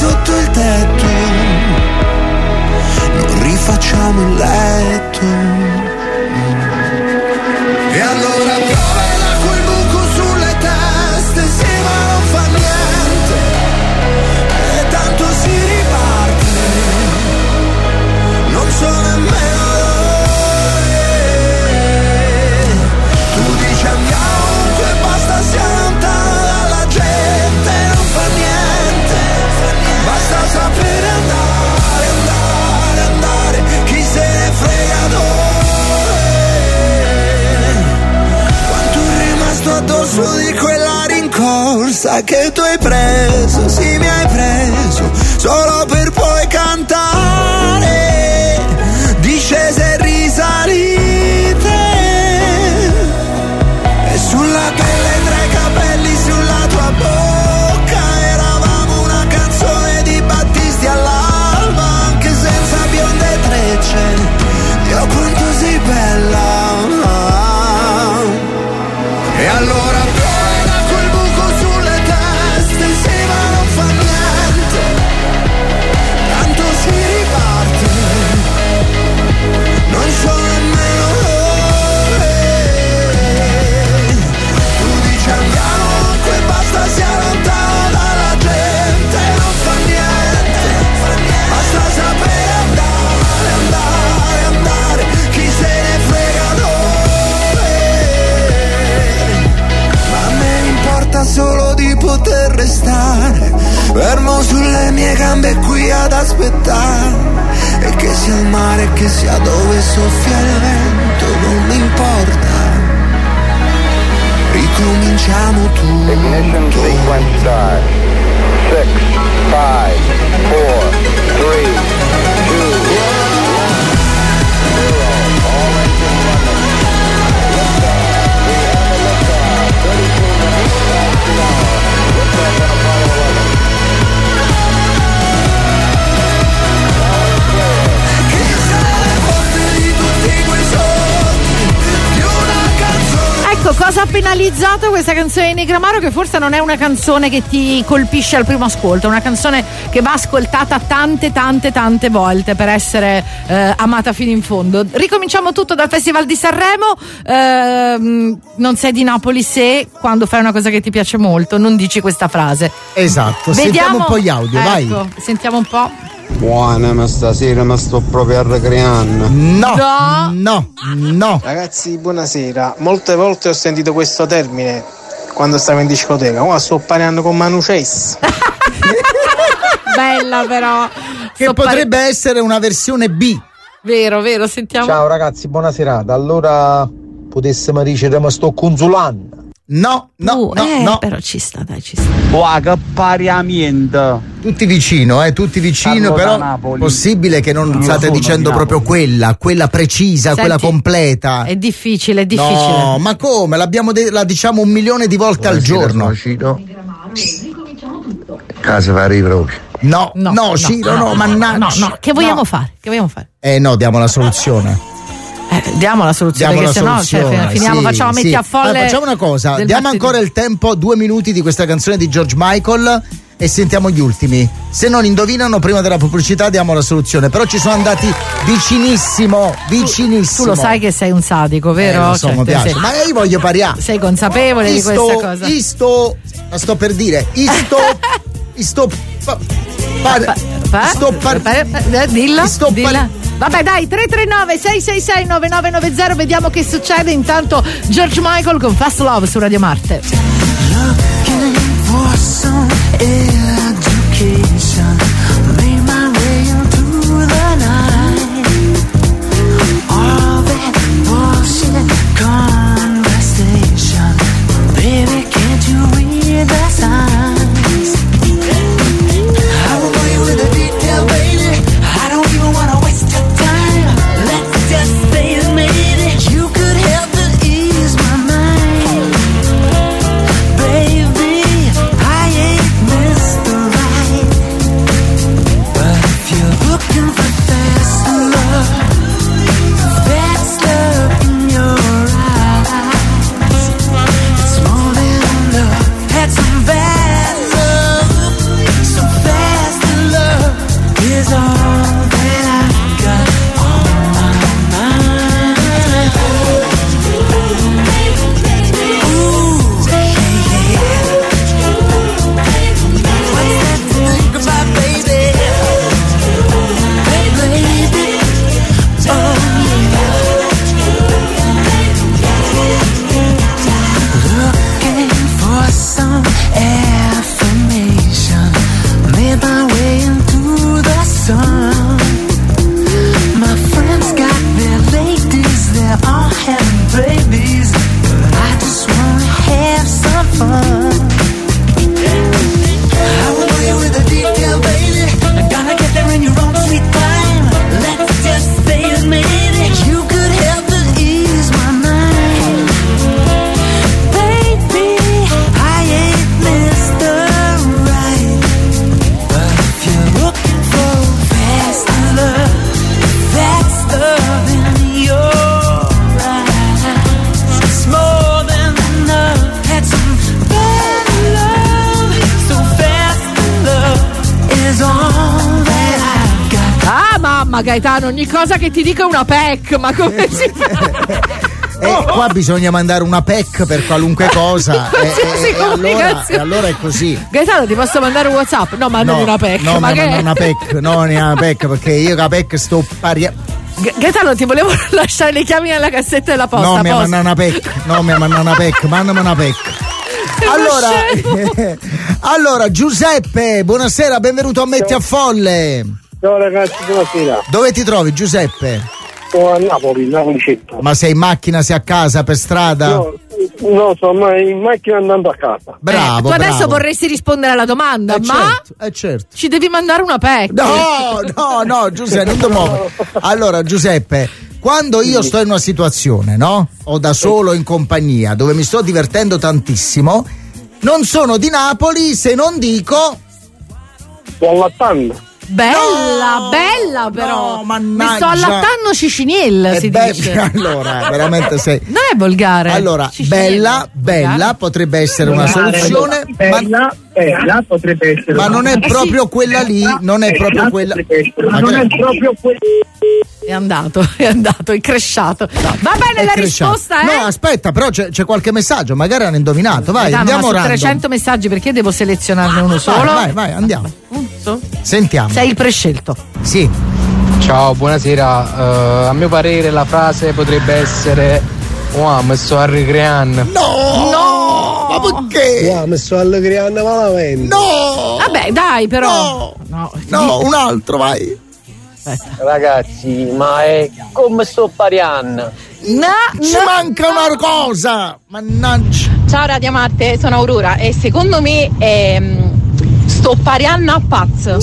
sotto il tetto, non rifacciamo il letto. E allora piove l'acqua e buco sulle teste, sì ma non fa niente, e tanto si riparte, non so nemmeno dove. Tu dici andiamo ovunque, basta sia lontano dalla gente, non fa niente, basta sapere andare, andare, andare, chi se ne frega dove. Quanto è rimasto addosso di quella rincorsa che tu hai preso, sì mi hai preso, solo per poi cantare discese e risalite, e sulla pelle tra i capelli, sulla tua bocca, eravamo una canzone di Battisti all'alba, anche senza bionde trecce, io quanto sei bella. E allora piove l'acqua e il buco sulle teste, sì ma non fa niente, tanto si riparte, non so nemmeno dove. Tu dici andiamo ovunque, basta sia lontano dalla gente, non fa niente, basta sapere andare, andare, andare, chi se ne frega dove. Ma a me importa solo di poter restare fermo sulle mie gambe qui ad aspettare, e che sia il mare, che sia dove soffia il vento, non mi importa, ricominciamo tutto. Ignition sequence start. Six, five, four, three, two, one, zero. All engine running. Liftoff. We have a liftoff. thirty-two minutes past the hour. Liftoff on Apollo eleven. Ecco cosa ha penalizzato questa canzone di Negramaro, che forse non è una canzone che ti colpisce al primo ascolto, è una canzone che va ascoltata tante tante tante volte per essere eh, amata fino in fondo. Ricominciamo tutto dal Festival di Sanremo. Eh, non sei di Napoli se quando fai una cosa che ti piace molto non dici questa frase. Esatto. Vediamo, sentiamo un po' gli audio, ecco, vai. Sentiamo un po'. Buona, ma stasera mi sto proprio arrecreando. No, no, no, no. Ragazzi, buonasera. Molte volte ho sentito questo termine quando stavo in discoteca. Ora sto parlando con Manu Chase. Bella però. Che Sto potrebbe pare... essere una versione B. Vero, vero, sentiamo. Ciao ragazzi, buona serata. Allora potessimo dire ma sto consulando. No, no, uh, no, eh, no. Però ci sta, dai, ci sta. Wow, che pariamento. Tutti vicino, eh, tutti vicino, Parlo però possibile che non Io state dicendo proprio quella, quella precisa, Senti, quella completa. È difficile, è difficile. No, ma come? L'abbiamo de- la diciamo un milione di volte al giorno. Casa vari proprio. No, no, no, Ciro, no, no, mannaggia. No, no, che vogliamo no. fare? Che vogliamo fare? Eh no, diamo la soluzione. Eh, diamo la soluzione, Diamo perché la sennò cioè, finiamo, sì, facciamo sì. metti a folle. Allora, facciamo una cosa, diamo martedì. ancora il tempo, due minuti di questa canzone di George Michael e sentiamo gli ultimi. Se non indovinano prima della pubblicità diamo la soluzione, però ci sono andati vicinissimo, vicinissimo. Tu lo sai che sei un sadico, vero? Eh, lo so, cioè, mi piace, sei, ma io voglio pariare. sei consapevole Isto, di questa cosa? Isto, la sto per dire, isto, isto, pa, pa, pa, isto, par, pa, pa, dilla, isto, dilla. par, Vabbè dai, tre tre nove sei sei sei nove nove nove zero, vediamo che succede. Intanto George Michael con Fast Love su Radio Marte. Looking for some education, made my way into the night. All that bullshit conversation, baby, can't you read the signs? I will go you with a detail, baby. I don't even wanna waste your time. Let's just say that maybe you could help to ease my mind. Baby, I ain't Mister ma Gaetano, ogni cosa che ti dico è una P E C, ma come si fa? E qua bisogna mandare una P E C per qualunque cosa. e, e, e, allora, e allora è così. Gaetano, ti posso mandare un WhatsApp? No, mandami no, una P E C. No, ma ma che... una P E C, no, ne una P E C, perché io con la P E C sto pari. Gaetano, ti volevo lasciare le chiavi nella cassetta della posta. No, mi manda una P E C, no, mi manda una P E C, mandami una P E C. Allora, allora, Giuseppe, buonasera, benvenuto a Metti a Folle. Ciao ragazzi, buonasera. Dove ti trovi, Giuseppe? Sono a Napoli, Napoli città. Ma sei in macchina, sei a casa, per strada? No, no, sono in macchina andando a casa. Bravo, eh, tu adesso bravo. vorresti rispondere alla domanda, eh ma certo, eh certo. ci devi mandare una P E C. No, no, no, Giuseppe, non ti muovi. Allora, Giuseppe, quando io sto in una situazione, no? O da solo in compagnia, dove mi sto divertendo tantissimo, non sono di Napoli se non dico... Sto allattando. Bella, no, bella però. No, mannaggia. Mi sto allattando Cicinil, si be- dice. Allora, veramente sei. Non è volgare. Allora, Cicinil. bella, bella, potrebbe essere una soluzione. Bella, ma, bella, potrebbe essere. Ma non è proprio quella lì, non è proprio quella. Ma non è proprio quella. È andato, è andato, è cresciato. Va bene, È la cresciato. risposta è. No, aspetta, però c'è, c'è qualche messaggio, magari hanno indovinato. Vai, Dai, andiamo ma su random. trecento messaggi, perché devo selezionarne uno solo? Vai, vai, vai, andiamo. Punto. Sentiamo. Sei il prescelto. Sì. Ciao, buonasera. Uh, a mio parere la frase potrebbe essere: wow, mi sto ricreando. No! No! Ma perché? Wow, mi sto allegriando malamente. No! Vabbè, dai, però. No! No, no, un altro, vai. Aspetta. Ragazzi, ma è come sto pariando? No, ci no, manca no. una cosa. Mannaggia. Ciao Radio Marte, sono Aurora e secondo me è, sto pariando a pazzo. Sì!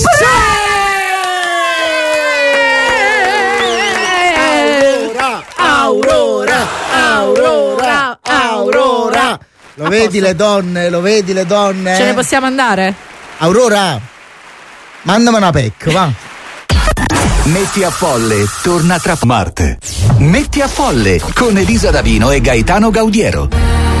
Aurora, Aurora, Aurora, Aurora. Lo vedi le donne, lo vedi le donne? Ce ne possiamo andare? Aurora, mandami una P E C, va. Metti a Folle torna tra Marte. Metti a Folle con Elisa Davino e Gaetano Gaudiero.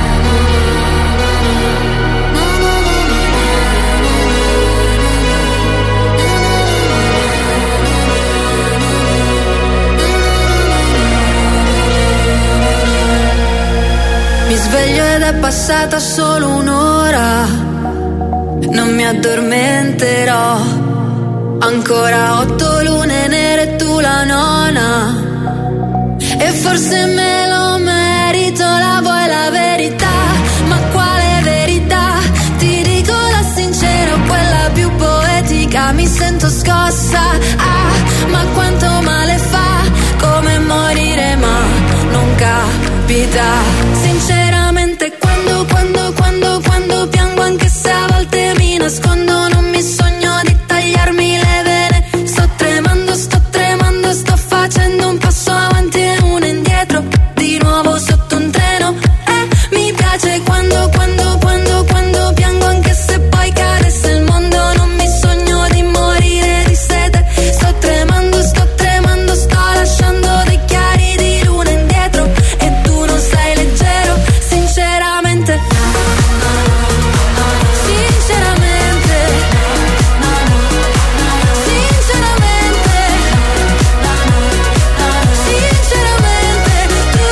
Mi sveglio ed è passata solo un'ora, non mi addormenterò. Ancora otto lune nere e tu la nona, e forse me lo merito, la vuoi la verità? Ma quale verità? Ti dico la sincera, quella più poetica, mi sento scossa. Ah, ma quanto male fa, come morire ma non capita. Sinceramente quando, quando, quando, quando piango, anche se a volte mi nascondo, non mi sogno di tagliarmi le vene. Sto tremando, sto tremando, sto facendo un passo avanti e uno indietro, di nuovo sotto un treno. Eh, mi piace quando, quando, quando, quando piango, anche se poi cadesse il mondo, non mi sogno di morire di sete. Sto tremando, sto tremando, sto lasciando dei chiari di luna indietro, e tu non sei leggero, sinceramente. Sinceramente, sinceramente, sinceramente,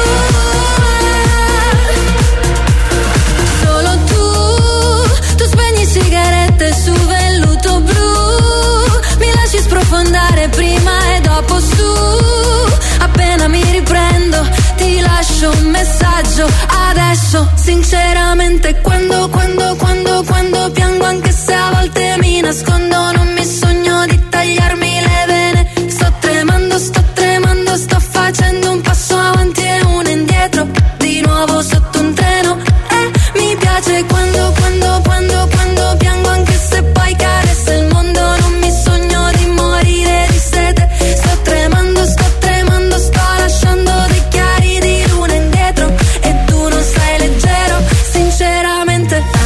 tu, solo tu, tu spegni sigarette su velluto blu, mi lasci sprofondare prima e dopo su, appena mi riprendo ti lascio un messaggio adesso. Sinceramente quando, quando, quando, quando piango, anche se a volte mi nascondo, non mi sogno di tagliarmi le vene. Sto tremando, sto tremando, sto facendo un passo avanti e uno indietro, di nuovo sotto un treno. Eh, mi piace quando, quando, quando, quando piango, anche se poi cadesse il mondo, non mi sogno di morire di sete. Sto tremando, sto tremando, sto lasciando dei chiari di luna indietro, e tu non sei leggero, sinceramente.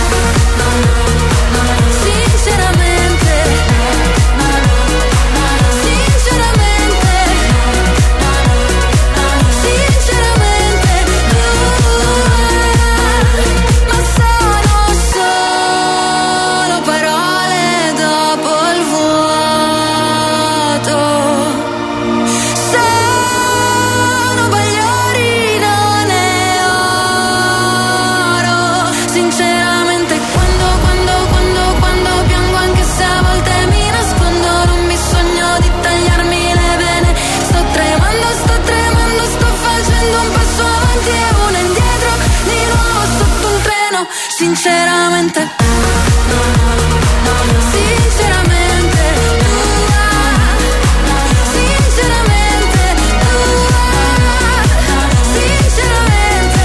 sinceramente, sinceramente tua, sinceramente tua, sinceramente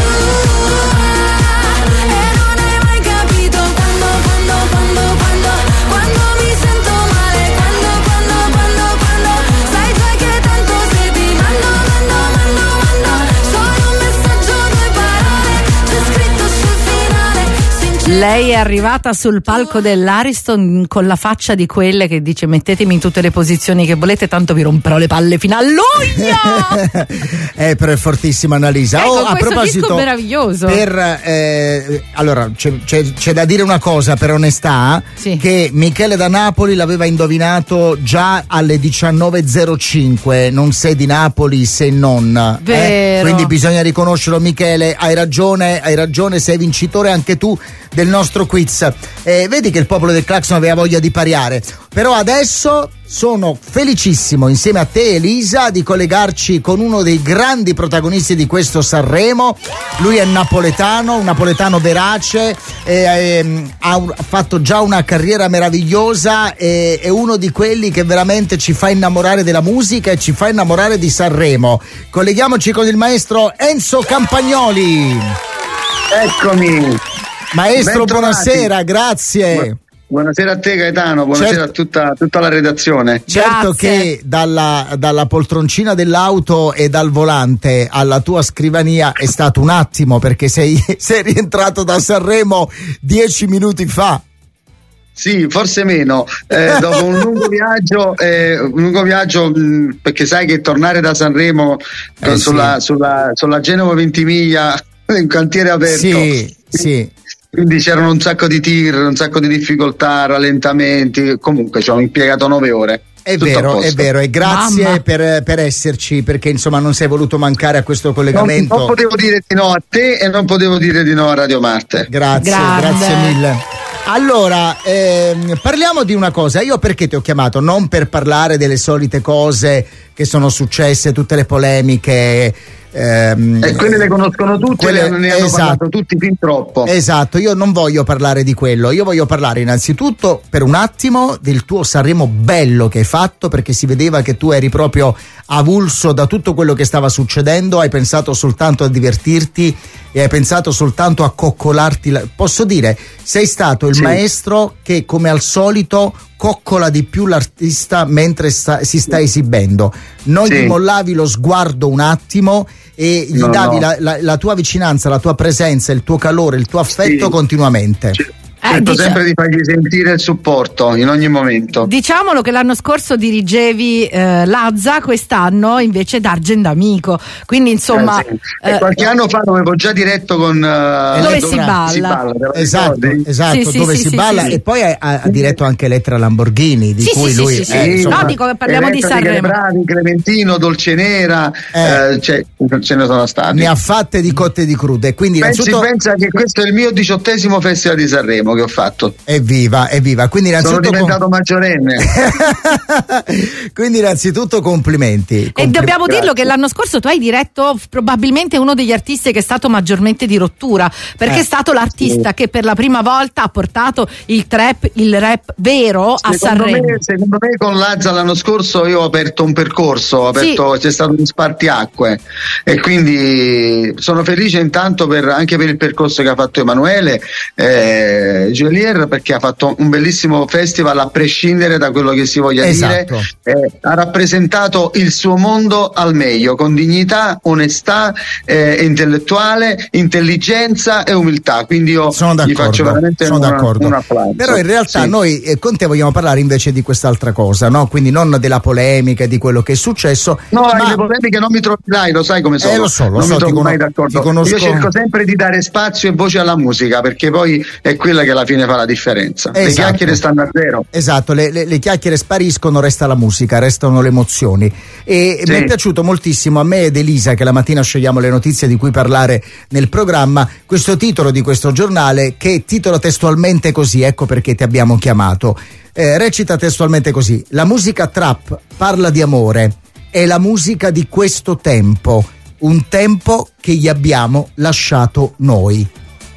tua. E non hai mai capito quando, quando, quando, quando, quando mi sento male, quando, quando, quando, quando, sai già che tanto se ti mando, mando, mando, mando, solo un messaggio, due parole, c'è scritto sul finale. Lei è arrivata sul palco dell'Ariston con la faccia di quelle che dice mettetemi in tutte le posizioni che volete, tanto vi romperò le palle fino all'ugno. Eh, però è fortissima Annalisa. Ecco, Oh, a questo proposito, disco meraviglioso. Per, eh, allora c'è, c'è, c'è da dire una cosa per onestà, Sì. che Michele da Napoli l'aveva indovinato già alle diciannove e zero cinque. Non sei di Napoli se non eh? Vero. Quindi bisogna riconoscerlo, Michele, hai ragione, hai ragione, sei vincitore anche tu del nostro quiz. Eh, vedi che il popolo del Claxon aveva voglia di pariare, però adesso sono felicissimo insieme a te Elisa di collegarci con uno dei grandi protagonisti di questo Sanremo. Lui è napoletano, un napoletano verace, eh, eh, ha un- fatto già una carriera meravigliosa, e è uno di quelli che veramente ci fa innamorare della musica e ci fa innamorare di Sanremo. Colleghiamoci con il maestro Enzo Campagnoli. Eccomi. Maestro, Bentrovati. buonasera, grazie. Buonasera a te Gaetano, buonasera Certo. a tutta, tutta la redazione. Certo che dalla, dalla poltroncina dell'auto e dal volante alla tua scrivania è stato un attimo, perché sei, sei rientrato da Sanremo dieci minuti fa. Sì, forse meno, eh, dopo un lungo viaggio, eh, un lungo viaggio mh, perché sai che tornare da Sanremo Eh, eh, sulla, sì. sulla, sulla Genova Ventimiglia, un cantiere aperto. Sì, sì. Quindi c'erano un sacco di tir, un sacco di difficoltà, rallentamenti, comunque ci ho impiegato nove ore. È Tutto a vero, posto. è vero, e grazie Mamma. per, per esserci, perché insomma non sei voluto mancare a questo Non, collegamento. non potevo dire di no a te e non potevo dire di no a Radio Marte. Grazie, Grande. grazie mille. Allora, ehm, parliamo di una cosa. Io perché ti ho chiamato? Non per parlare delle solite cose che sono successe, tutte le polemiche. Ehm, E quelle le conoscono tutti, quelle- ne hanno esatto. parlato tutti fin troppo. Esatto, io non voglio parlare di quello, io voglio parlare innanzitutto per un attimo del tuo Sanremo bello che hai fatto, perché si vedeva che tu eri proprio avulso da tutto quello che stava succedendo, hai pensato soltanto a divertirti e hai pensato soltanto a coccolarti. La... Posso dire, sei stato il Sì. maestro che come al solito coccola di più l'artista mentre sta- si sta esibendo, non Sì. gli mollavi lo sguardo un attimo e gli No, davi no. La, la, la tua vicinanza, la tua presenza, il tuo calore, il tuo affetto Sì. continuamente. Cerco dice- sempre di fargli sentire il supporto in ogni momento. Diciamolo che l'anno scorso dirigevi eh, Lazza, quest'anno invece D'Argent d'Amico, quindi insomma Eh, sì. E eh, qualche anno fa l'avevo già diretto con eh, Dove si balla. te lo Esatto, ricordi? esatto, Sì, sì, dove sì, si sì, balla, sì. e poi ha, ha diretto anche Lettra Lamborghini, di Sì, cui sì, lui sì, sì, eh, sì. insomma, No, dico che parliamo di Elettra Sanremo. Bravi, Clementino, Dolcenera, eh. cioè, ce ne sono stati. ne ha fatte di cotte e di crude, quindi Pensi, innanzitutto pensa che questo è il mio diciottesimo festival di Sanremo che ho fatto. evviva, evviva, quindi Sono innanzitutto diventato maggiorenne. quindi innanzitutto complimenti, E complimenti. dobbiamo dirlo che l'anno scorso tu hai diretto f- probabilmente uno degli artisti che è stato maggiormente di rottura, perché Eh, è stato l'artista sì. che per la prima volta ha portato il trap, il rap vero a Secondo Sanremo. me, secondo me con Lazza l'anno scorso io ho aperto un percorso, ho aperto, c'è stato un spartiacque e quindi sono felice intanto per, anche per il percorso che ha fatto Emanuele eh, Giulier, perché ha fatto un bellissimo festival a prescindere da quello che si voglia Esatto. dire, eh, ha rappresentato il suo mondo al meglio, con dignità, onestà eh, intellettuale, intelligenza e umiltà, quindi io Sono gli faccio d'accordo, veramente sono una- d'accordo. un applauso. Però in realtà Sì. noi eh, con te vogliamo parlare invece di quest'altra cosa, no? Quindi non della polemica, di quello che è successo. No, ma... le polemiche non mi troverai, lo sai come sono. Eh, lo so, lo non so, mi ti trovo cono- mai d'accordo. ti conosco- Io cerco sempre di dare spazio e voce alla musica, perché poi è quella che alla fine fa la differenza. Le Esatto. chiacchiere stanno a zero. Esatto, le, le- le chiacchiere spariscono, resta la musica, restano le emozioni. E Sì. mi è piaciuto moltissimo a me ed Elisa, che la mattina scegliamo le notizie di cui parlare nel programma, questo titolo di questo giornale che titola testualmente così, ecco perché ti abbiamo chiamato. Eh, recita testualmente così: la musica trap parla di amore, è la musica di questo tempo, un tempo che gli abbiamo lasciato noi.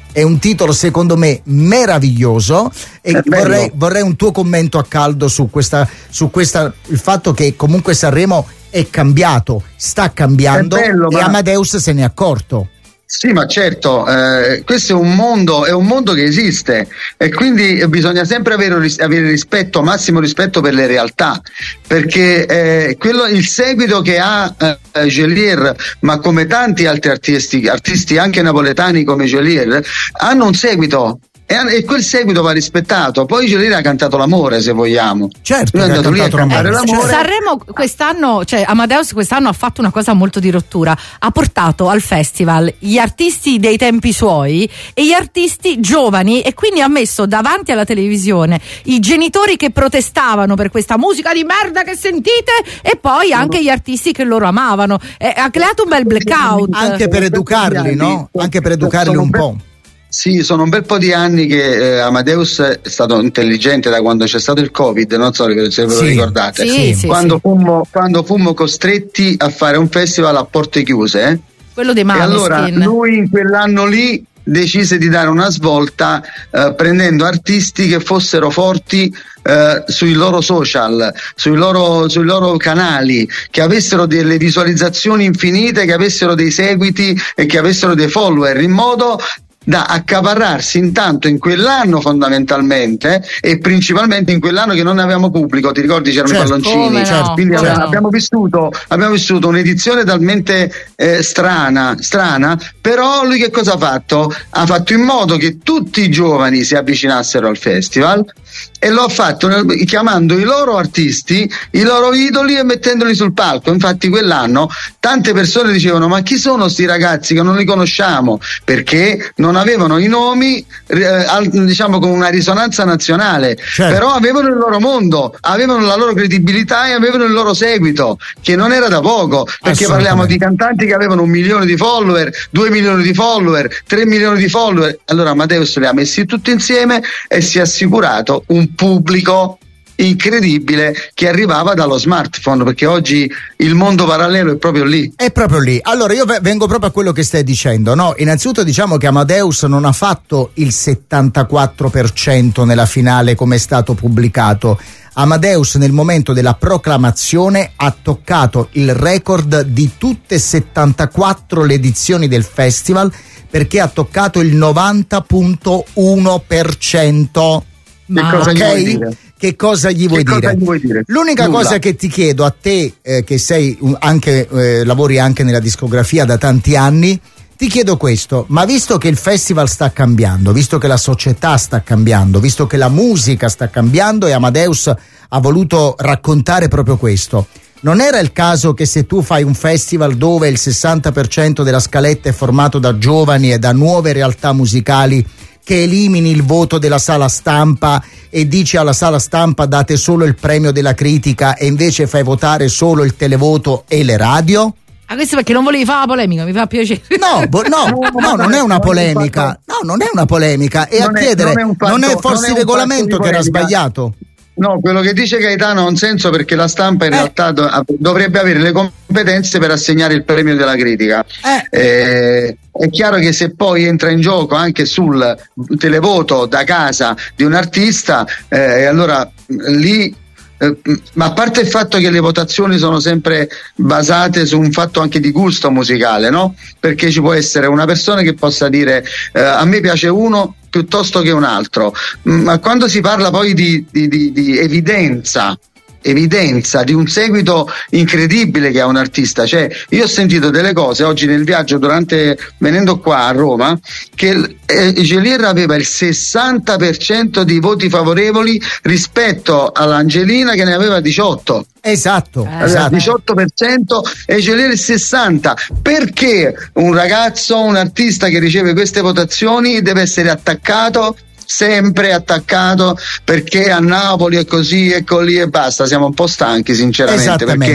è un titolo secondo me meraviglioso e vorrei, vorrei un tuo commento a caldo su questa, su questa, il fatto che comunque Sanremo è cambiato, sta cambiando, è bello, e ma... Amadeus se ne è accorto. Sì, ma certo, eh, questo è un mondo, è un mondo che esiste e quindi bisogna sempre avere, avere rispetto, massimo rispetto per le realtà, perché eh, quello, il seguito che ha eh, Geolier, ma come tanti altri artisti, artisti anche napoletani come Geolier, hanno un seguito. E quel seguito va rispettato. Poi Geolier ha cantato l'amore, se vogliamo. Certo, lui è andato lì a cantare l'amore. Sanremo quest'anno, cioè Amadeus quest'anno ha fatto una cosa molto di rottura. Ha portato al festival gli artisti dei tempi suoi e gli artisti giovani, e quindi ha messo davanti alla televisione i genitori che protestavano per questa musica di merda che sentite, e poi anche gli artisti che loro amavano. E ha creato un bel blackout. Anche per educarli, no? Anche per educarli un po'. Sì, sono un bel po' di anni che eh, Amadeus è stato intelligente da quando c'è stato il Covid, non so se ve lo sì, ricordate, sì, sì, quando, sì. Fummo, quando fummo costretti a fare un festival a porte chiuse, eh? Quello dei Maneskin. E allora lui in quell'anno lì decise di dare una svolta eh, prendendo artisti che fossero forti eh, sui loro social, sui loro, sui loro canali, che avessero delle visualizzazioni infinite, che avessero dei seguiti e che avessero dei follower, in modo da accaparrarsi intanto in quell'anno fondamentalmente e principalmente in quell'anno che non avevamo pubblico, ti ricordi c'erano certo, i palloncini, no, quindi no. abbiamo vissuto abbiamo vissuto un'edizione talmente eh, strana, strana, però lui che cosa ha fatto? Ha fatto in modo che tutti i giovani si avvicinassero al festival e lo ha fatto chiamando i loro artisti, i loro idoli e mettendoli sul palco. Infatti quell'anno tante persone dicevano: ma chi sono sti ragazzi che non li conosciamo? Perché non avevano i nomi eh, al, diciamo con una risonanza nazionale, certo. Però avevano il loro mondo, avevano la loro credibilità e avevano il loro seguito, che non era da poco, perché parliamo di cantanti che avevano un milione di follower, due milioni di follower, tre milioni di follower. Allora Amadeus li ha messi tutti insieme e si è assicurato un pubblico incredibile che arrivava dallo smartphone, perché oggi il mondo parallelo è proprio lì. È proprio lì. Allora io vengo proprio a quello che stai dicendo, no? Innanzitutto diciamo che Amadeus non ha fatto il settantaquattro per cento nella finale come è stato pubblicato. Amadeus nel momento della proclamazione ha toccato il record di tutte e settantaquattro le edizioni del festival, perché ha toccato il novanta virgola uno per cento. Che Ma, cosa okay? gli vuoi dire? Che cosa gli vuoi, che dire? Cosa gli vuoi dire? L'unica Nulla. cosa che ti chiedo a te, eh, che sei un, anche eh, lavori anche nella discografia da tanti anni, ti chiedo questo: ma visto che il festival sta cambiando, visto che la società sta cambiando, visto che la musica sta cambiando e Amadeus ha voluto raccontare proprio questo, non era il caso che se tu fai un festival dove il sessanta per cento della scaletta è formato da giovani e da nuove realtà musicali, che elimini il voto della sala stampa e dici alla sala stampa date solo il premio della critica e invece fai votare solo il televoto e le radio? Ah, questo perché non volevi fare la polemica, mi fa piacere. No, bo- no, no, non è una polemica. No, non è una polemica. E a chiedere, non è, fatto, non è forse non è il regolamento che era sbagliato? No, quello che dice Gaetano ha un senso, perché la stampa in eh. realtà do- dovrebbe avere le competenze per assegnare il premio della critica. Eh. Eh, è chiaro che se poi entra in gioco anche sul televoto da casa di un artista, eh, allora lì Eh, ma a parte il fatto che le votazioni sono sempre basate su un fatto anche di gusto musicale, no? Perché ci può essere una persona che possa dire eh, a me piace uno piuttosto che un altro, ma quando si parla poi di, di, di, di evidenza evidenza di un seguito incredibile che ha un artista, cioè io ho sentito delle cose oggi nel viaggio durante venendo qua a Roma che eh, Geolier aveva il sessanta per cento di voti favorevoli rispetto all'Angelina che ne aveva diciotto. Esatto, aveva esatto. diciotto per cento e Geolier il sessanta per cento. Perché un ragazzo, un artista che riceve queste votazioni deve essere attaccato, sempre attaccato, perché a Napoli è così e lì e basta? Siamo un po' stanchi sinceramente, esattamente. Perché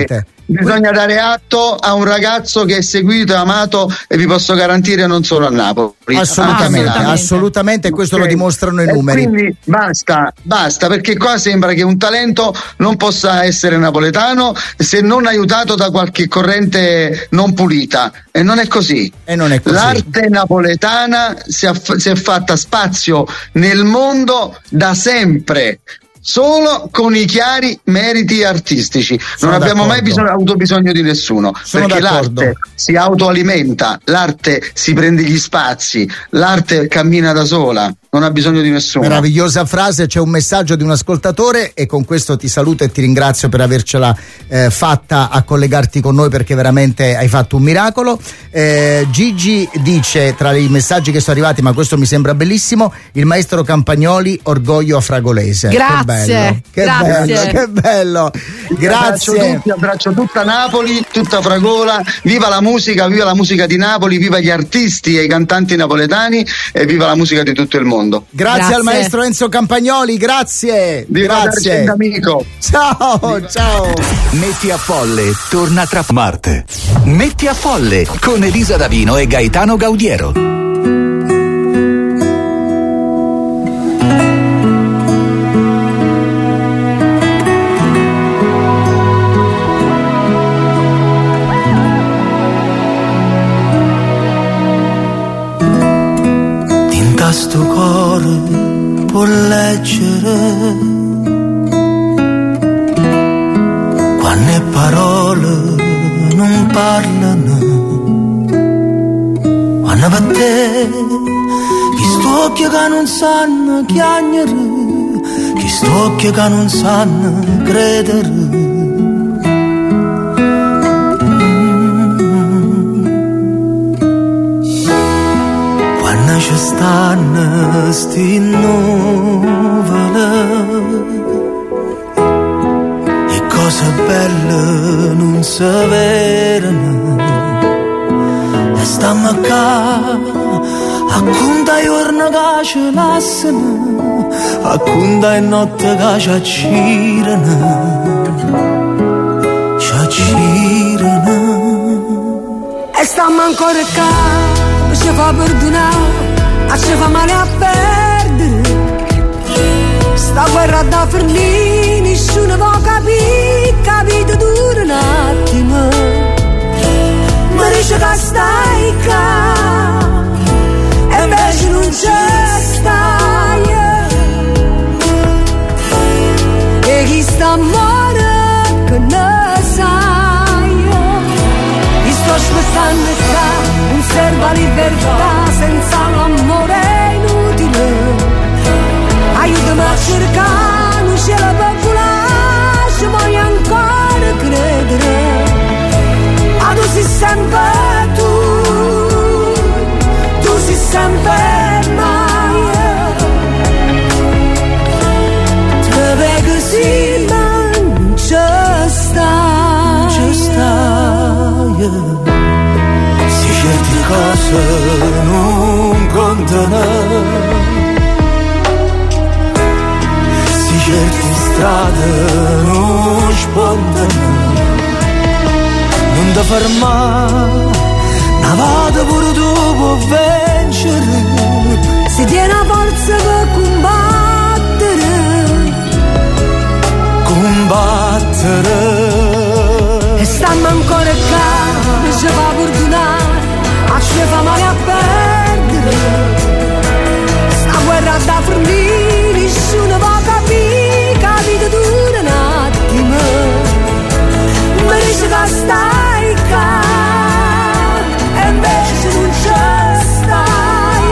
bisogna dare atto a un ragazzo che è seguito e amato, e vi posso garantire non solo a Napoli. Assolutamente, assolutamente, questo okay. Lo dimostrano i numeri. E quindi basta, basta, perché qua sembra che un talento non possa essere napoletano se non aiutato da qualche corrente non pulita, e non è così. E non è così. L'arte napoletana si, aff- si è fatta spazio nel mondo da sempre, solo con i chiari meriti artistici. Sono non abbiamo d'accordo. mai bisogno, avuto bisogno di nessuno. Sono perché d'accordo. l'arte si autoalimenta, l'arte si prende gli spazi, l'arte cammina da sola, non ha bisogno di nessuno. Meravigliosa frase. C'è un messaggio di un ascoltatore e con questo ti saluto e ti ringrazio per avercela eh, fatta a collegarti con noi, perché veramente hai fatto un miracolo. eh, Gigi dice, tra i messaggi che sono arrivati, ma questo mi sembra bellissimo: il maestro Campagnoli, orgoglio fragolese. Grazie. Che bello, che Grazie. bello, che bello. Grazie. Abbraccio tutti, abbraccio tutta Napoli, tutta Fragola. Viva la musica, viva la musica di Napoli, viva gli artisti e i cantanti napoletani, e viva la musica di tutto il mondo. Grazie, Grazie. al maestro Enzo Campagnoli, grazie. Viva Grazie. amico. Ciao, ciao. Metti a Folle torna tra Marte. Metti a Folle con Elisa Davino e Gaetano Gaudiero. Sto cuore può leggere quante parole non parlano, quando per te chi sto occhio che non sanno chiagnere, chi sto occhio che non sanno credere. Ci stanno sti nuvole e cose belle non si vedono, e stiamo qua a conta i giorni che ci lasciano, a conta i notti che ci accirano, ci accirano, e stiamo ancora qua, ci fa perdonare, ci fa male a perdere. Sta guerra da finire, nessuno può capire, capite dura un attimo. Ma dice che stai qua, e invece non c'è stai. E chi sta a morire che ne sai. Mi sto spostando qua, non serve la libertà senza l'amore è inutile. Aiutami a cercare un cielo popolare, voglio ancora credere. Ah, tu sei sempre tu, tu sei sempre mai. Te vedo sì, ma non c'è stai, ci stai. Certe cose non contano, si certe strade non spuntano, non ti fermare, una volta pure tu puoi vincere, si tiene a forza per combattere, combattere. E stiamo ancora qua, ci fa perdonare, ci fa male a perdere. Sta guerra da finire, nessuno può capire, capite dura un attimo. Ma dice che stai qua, e invece non c'è stai.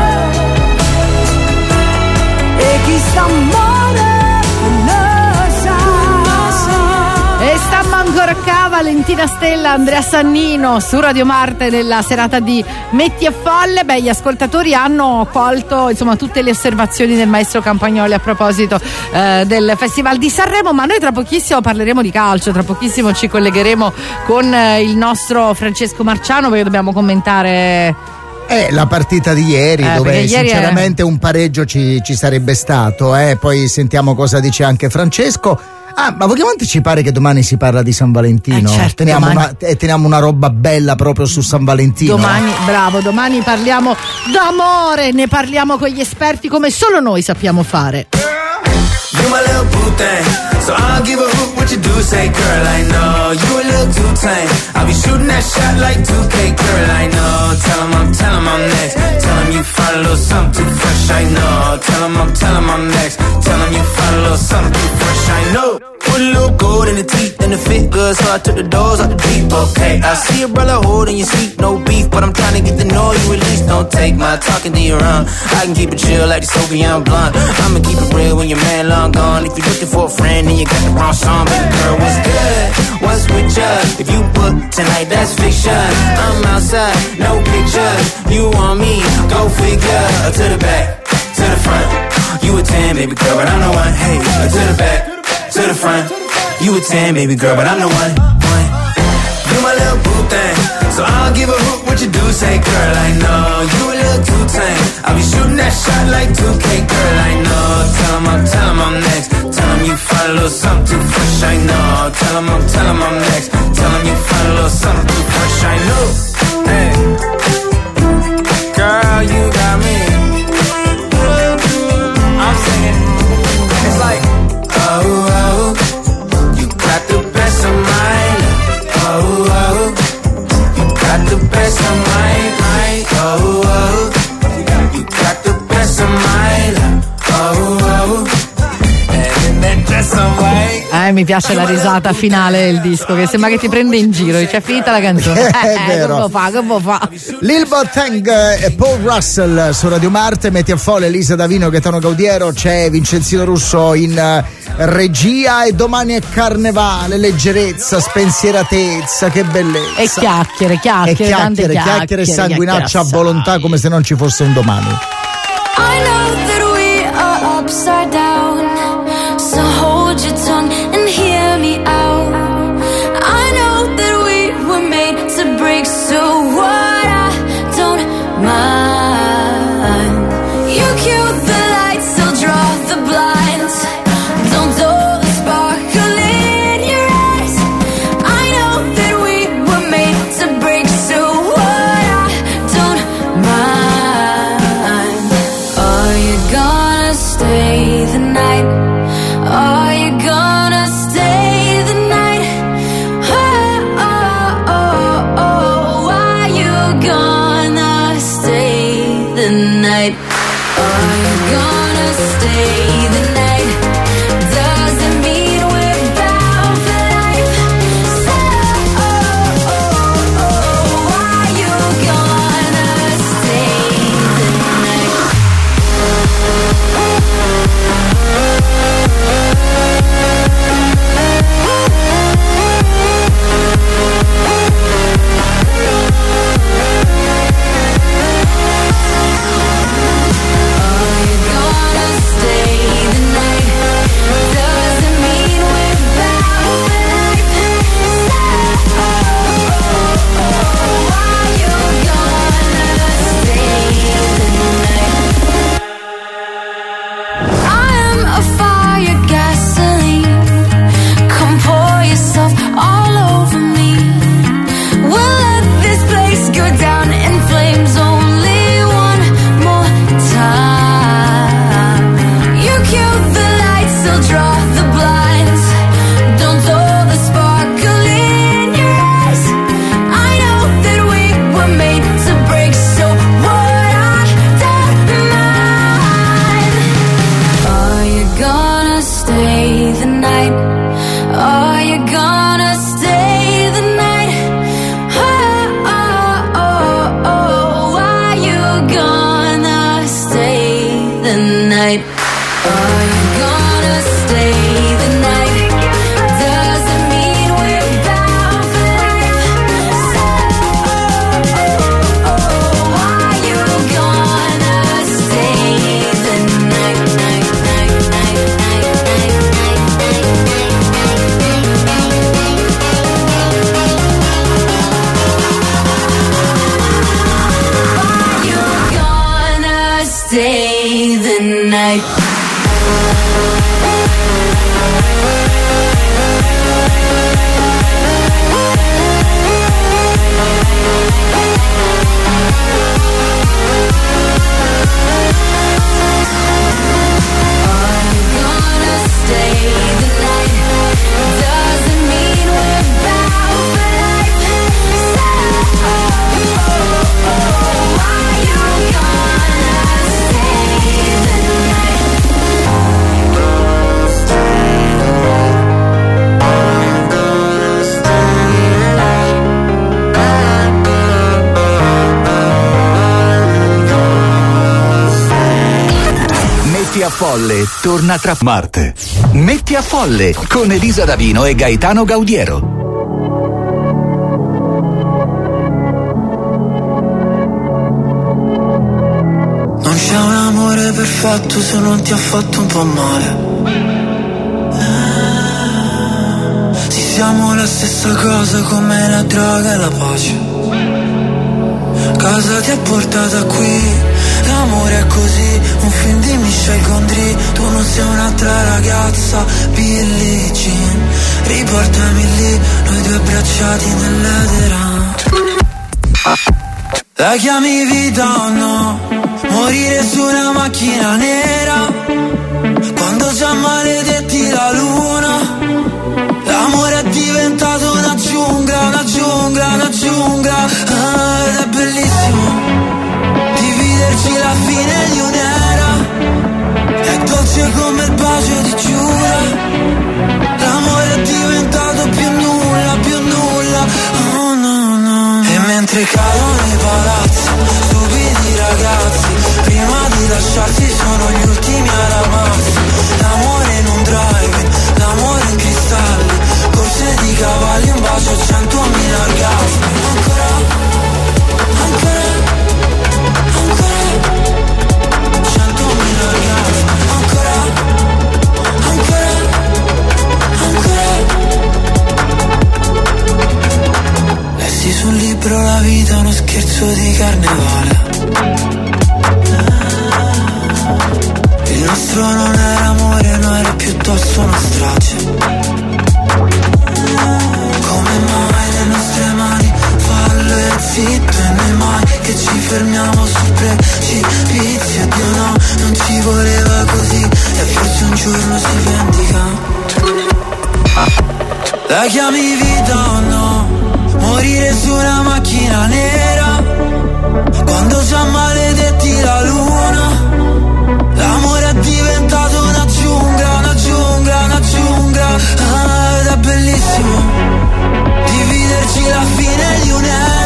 E chi sta a morire non sa. E stiamo ancora qua, Valentina Stella, Andrea Sannino su Radio Marte nella serata di Metti a Folle. Beh, gli ascoltatori hanno colto insomma tutte le osservazioni del maestro Campagnoli a proposito eh, del Festival di Sanremo, ma noi tra pochissimo parleremo di calcio, tra pochissimo ci collegheremo con eh, il nostro Francesco Marciano, perché dobbiamo commentare Eh, la partita di ieri, Eh, dove perché ieri sinceramente un pareggio ci, ci sarebbe stato, eh. Poi sentiamo cosa dice anche Francesco. Ah, ma vogliamo anticipare che domani si parla di San Valentino? Eh certo, teniamo, domani. una, eh, teniamo una roba bella proprio su San Valentino. Domani, bravo, domani parliamo d'amore, ne parliamo con gli esperti come solo noi sappiamo fare. You my little boo thing, so I'll give a hoot what you do. Say, girl, I know you a little too tame. I'll be shooting that shot like two K, girl, I know. Tell 'em I'm, tell 'em I'm next. Tell 'em you find a little something too fresh, I know. Tell 'em I'm, tell 'em I'm next. Tell 'em you find a little something too fresh, I know. Put a little gold in the teeth and the fit good, so I took the doors out the deep, okay. I see a brother holding your seat, no beef, but I'm trying to get to know you at least. Don't take my talking to your own. I can keep it chill like the Soviet blunt. I'ma keep it real when your man long gone. If you're looking for a friend and you got the wrong song, baby girl, what's good? What's with ya? If you book tonight, that's fiction. I'm outside, no pictures. You want me? Go figure. To the back, to the front. You a ten, baby girl, but I'm the one. Hey, to the back, to the front. You a ten, baby girl, but I'm the one. one. You my little boo thing, so I'll give a hoot what you do. Say, girl, I know you a little too tame. I'll be shooting that shot like two K, girl, I know. Tell 'em I'm, tell 'em I'm next. Tell 'em you find a little something too fresh, I know. Tell 'em I'm, tell 'em I'm next. Tell 'em you find a little something too fresh, I know. Hey, girl, you got me. I'm singing. It's like, oh, oh, you got the best of mine. Oh, oh, you got the best of mine. Oh, oh, you got the best of mine. Oh, oh, and that dress on white. Eh, mi piace la risata finale del disco, che sembra che ti prende in giro, dice finita la canzone. È eh, vero. Che può fa, che può fa? Lil Boateng e Paul Russell su Radio Marte, Metti a Folle, Elisa Davino, Gaetano Gaudiero, c'è Vincenzino Russo in uh, regia, e domani è carnevale, leggerezza, spensieratezza, che bellezza. E chiacchiere, chiacchiere, e chiacchiere, tante chiacchiere, chiacchiere, e sanguinaccia chiacchiere a volontà come se non ci fosse un domani. I know that we are upside down, so hold your tongue and hear me out. I know that we were made to break, so what, I don't mind. You cue the lights, I'll draw the blinds. Don't dull the sparkle in your eyes. I know that we were made to break, so what, I don't mind. Are you gonna stay the night? Are you gonna stay the night? Oh, oh, oh, oh. Are you gonna stay the night? Are you gonna stay the night? Doesn't mean we're bound for life. So, oh, oh, oh. Are you gonna stay the night? Stay the night. Metti a Folle torna tra Marte. Metti a Folle con Elisa Davino e Gaetano Gaudiero. Non c'è un amore perfetto se non ti ha fatto un po' male. Sì, siamo la stessa cosa come la droga e la pace. Cosa ti ha portata qui? L'amore è così, un film di Michel Gondry. Tu non sei un'altra ragazza, Billie Jean. Riportami lì, noi due abbracciati nell'edera. La chiami vita o no? Morire su una macchina nera, quando già maledetti la luna. L'amore è diventato una giungla, una giungla, una giungla, ah, ed è bellissimo dividerci la fine di un'era. È dolce come il bacio di Giura. L'amore è diventato più nulla, più nulla, oh no no. E mentre cadono i palazzi, stupidi ragazzi, prima di lasciarsi sono gli ultimi ad amarsi. L'amore in un drive, l'amore in cristalli, corse di cavalli, un bacio, centomila orgasmi. Ancora, ancora, ancora, centomila orgasmi. Ancora, ancora, ancora. Lessi sul libro La vita è uno scherzo di carnevale. Il nostro non era amore, no, era piuttosto una strage. Come mai le nostre mani fallo e zitto, e noi mai che ci fermiamo sul precipizio. Dio no, non ci voleva così, e forse un giorno si vendica. La chiami vita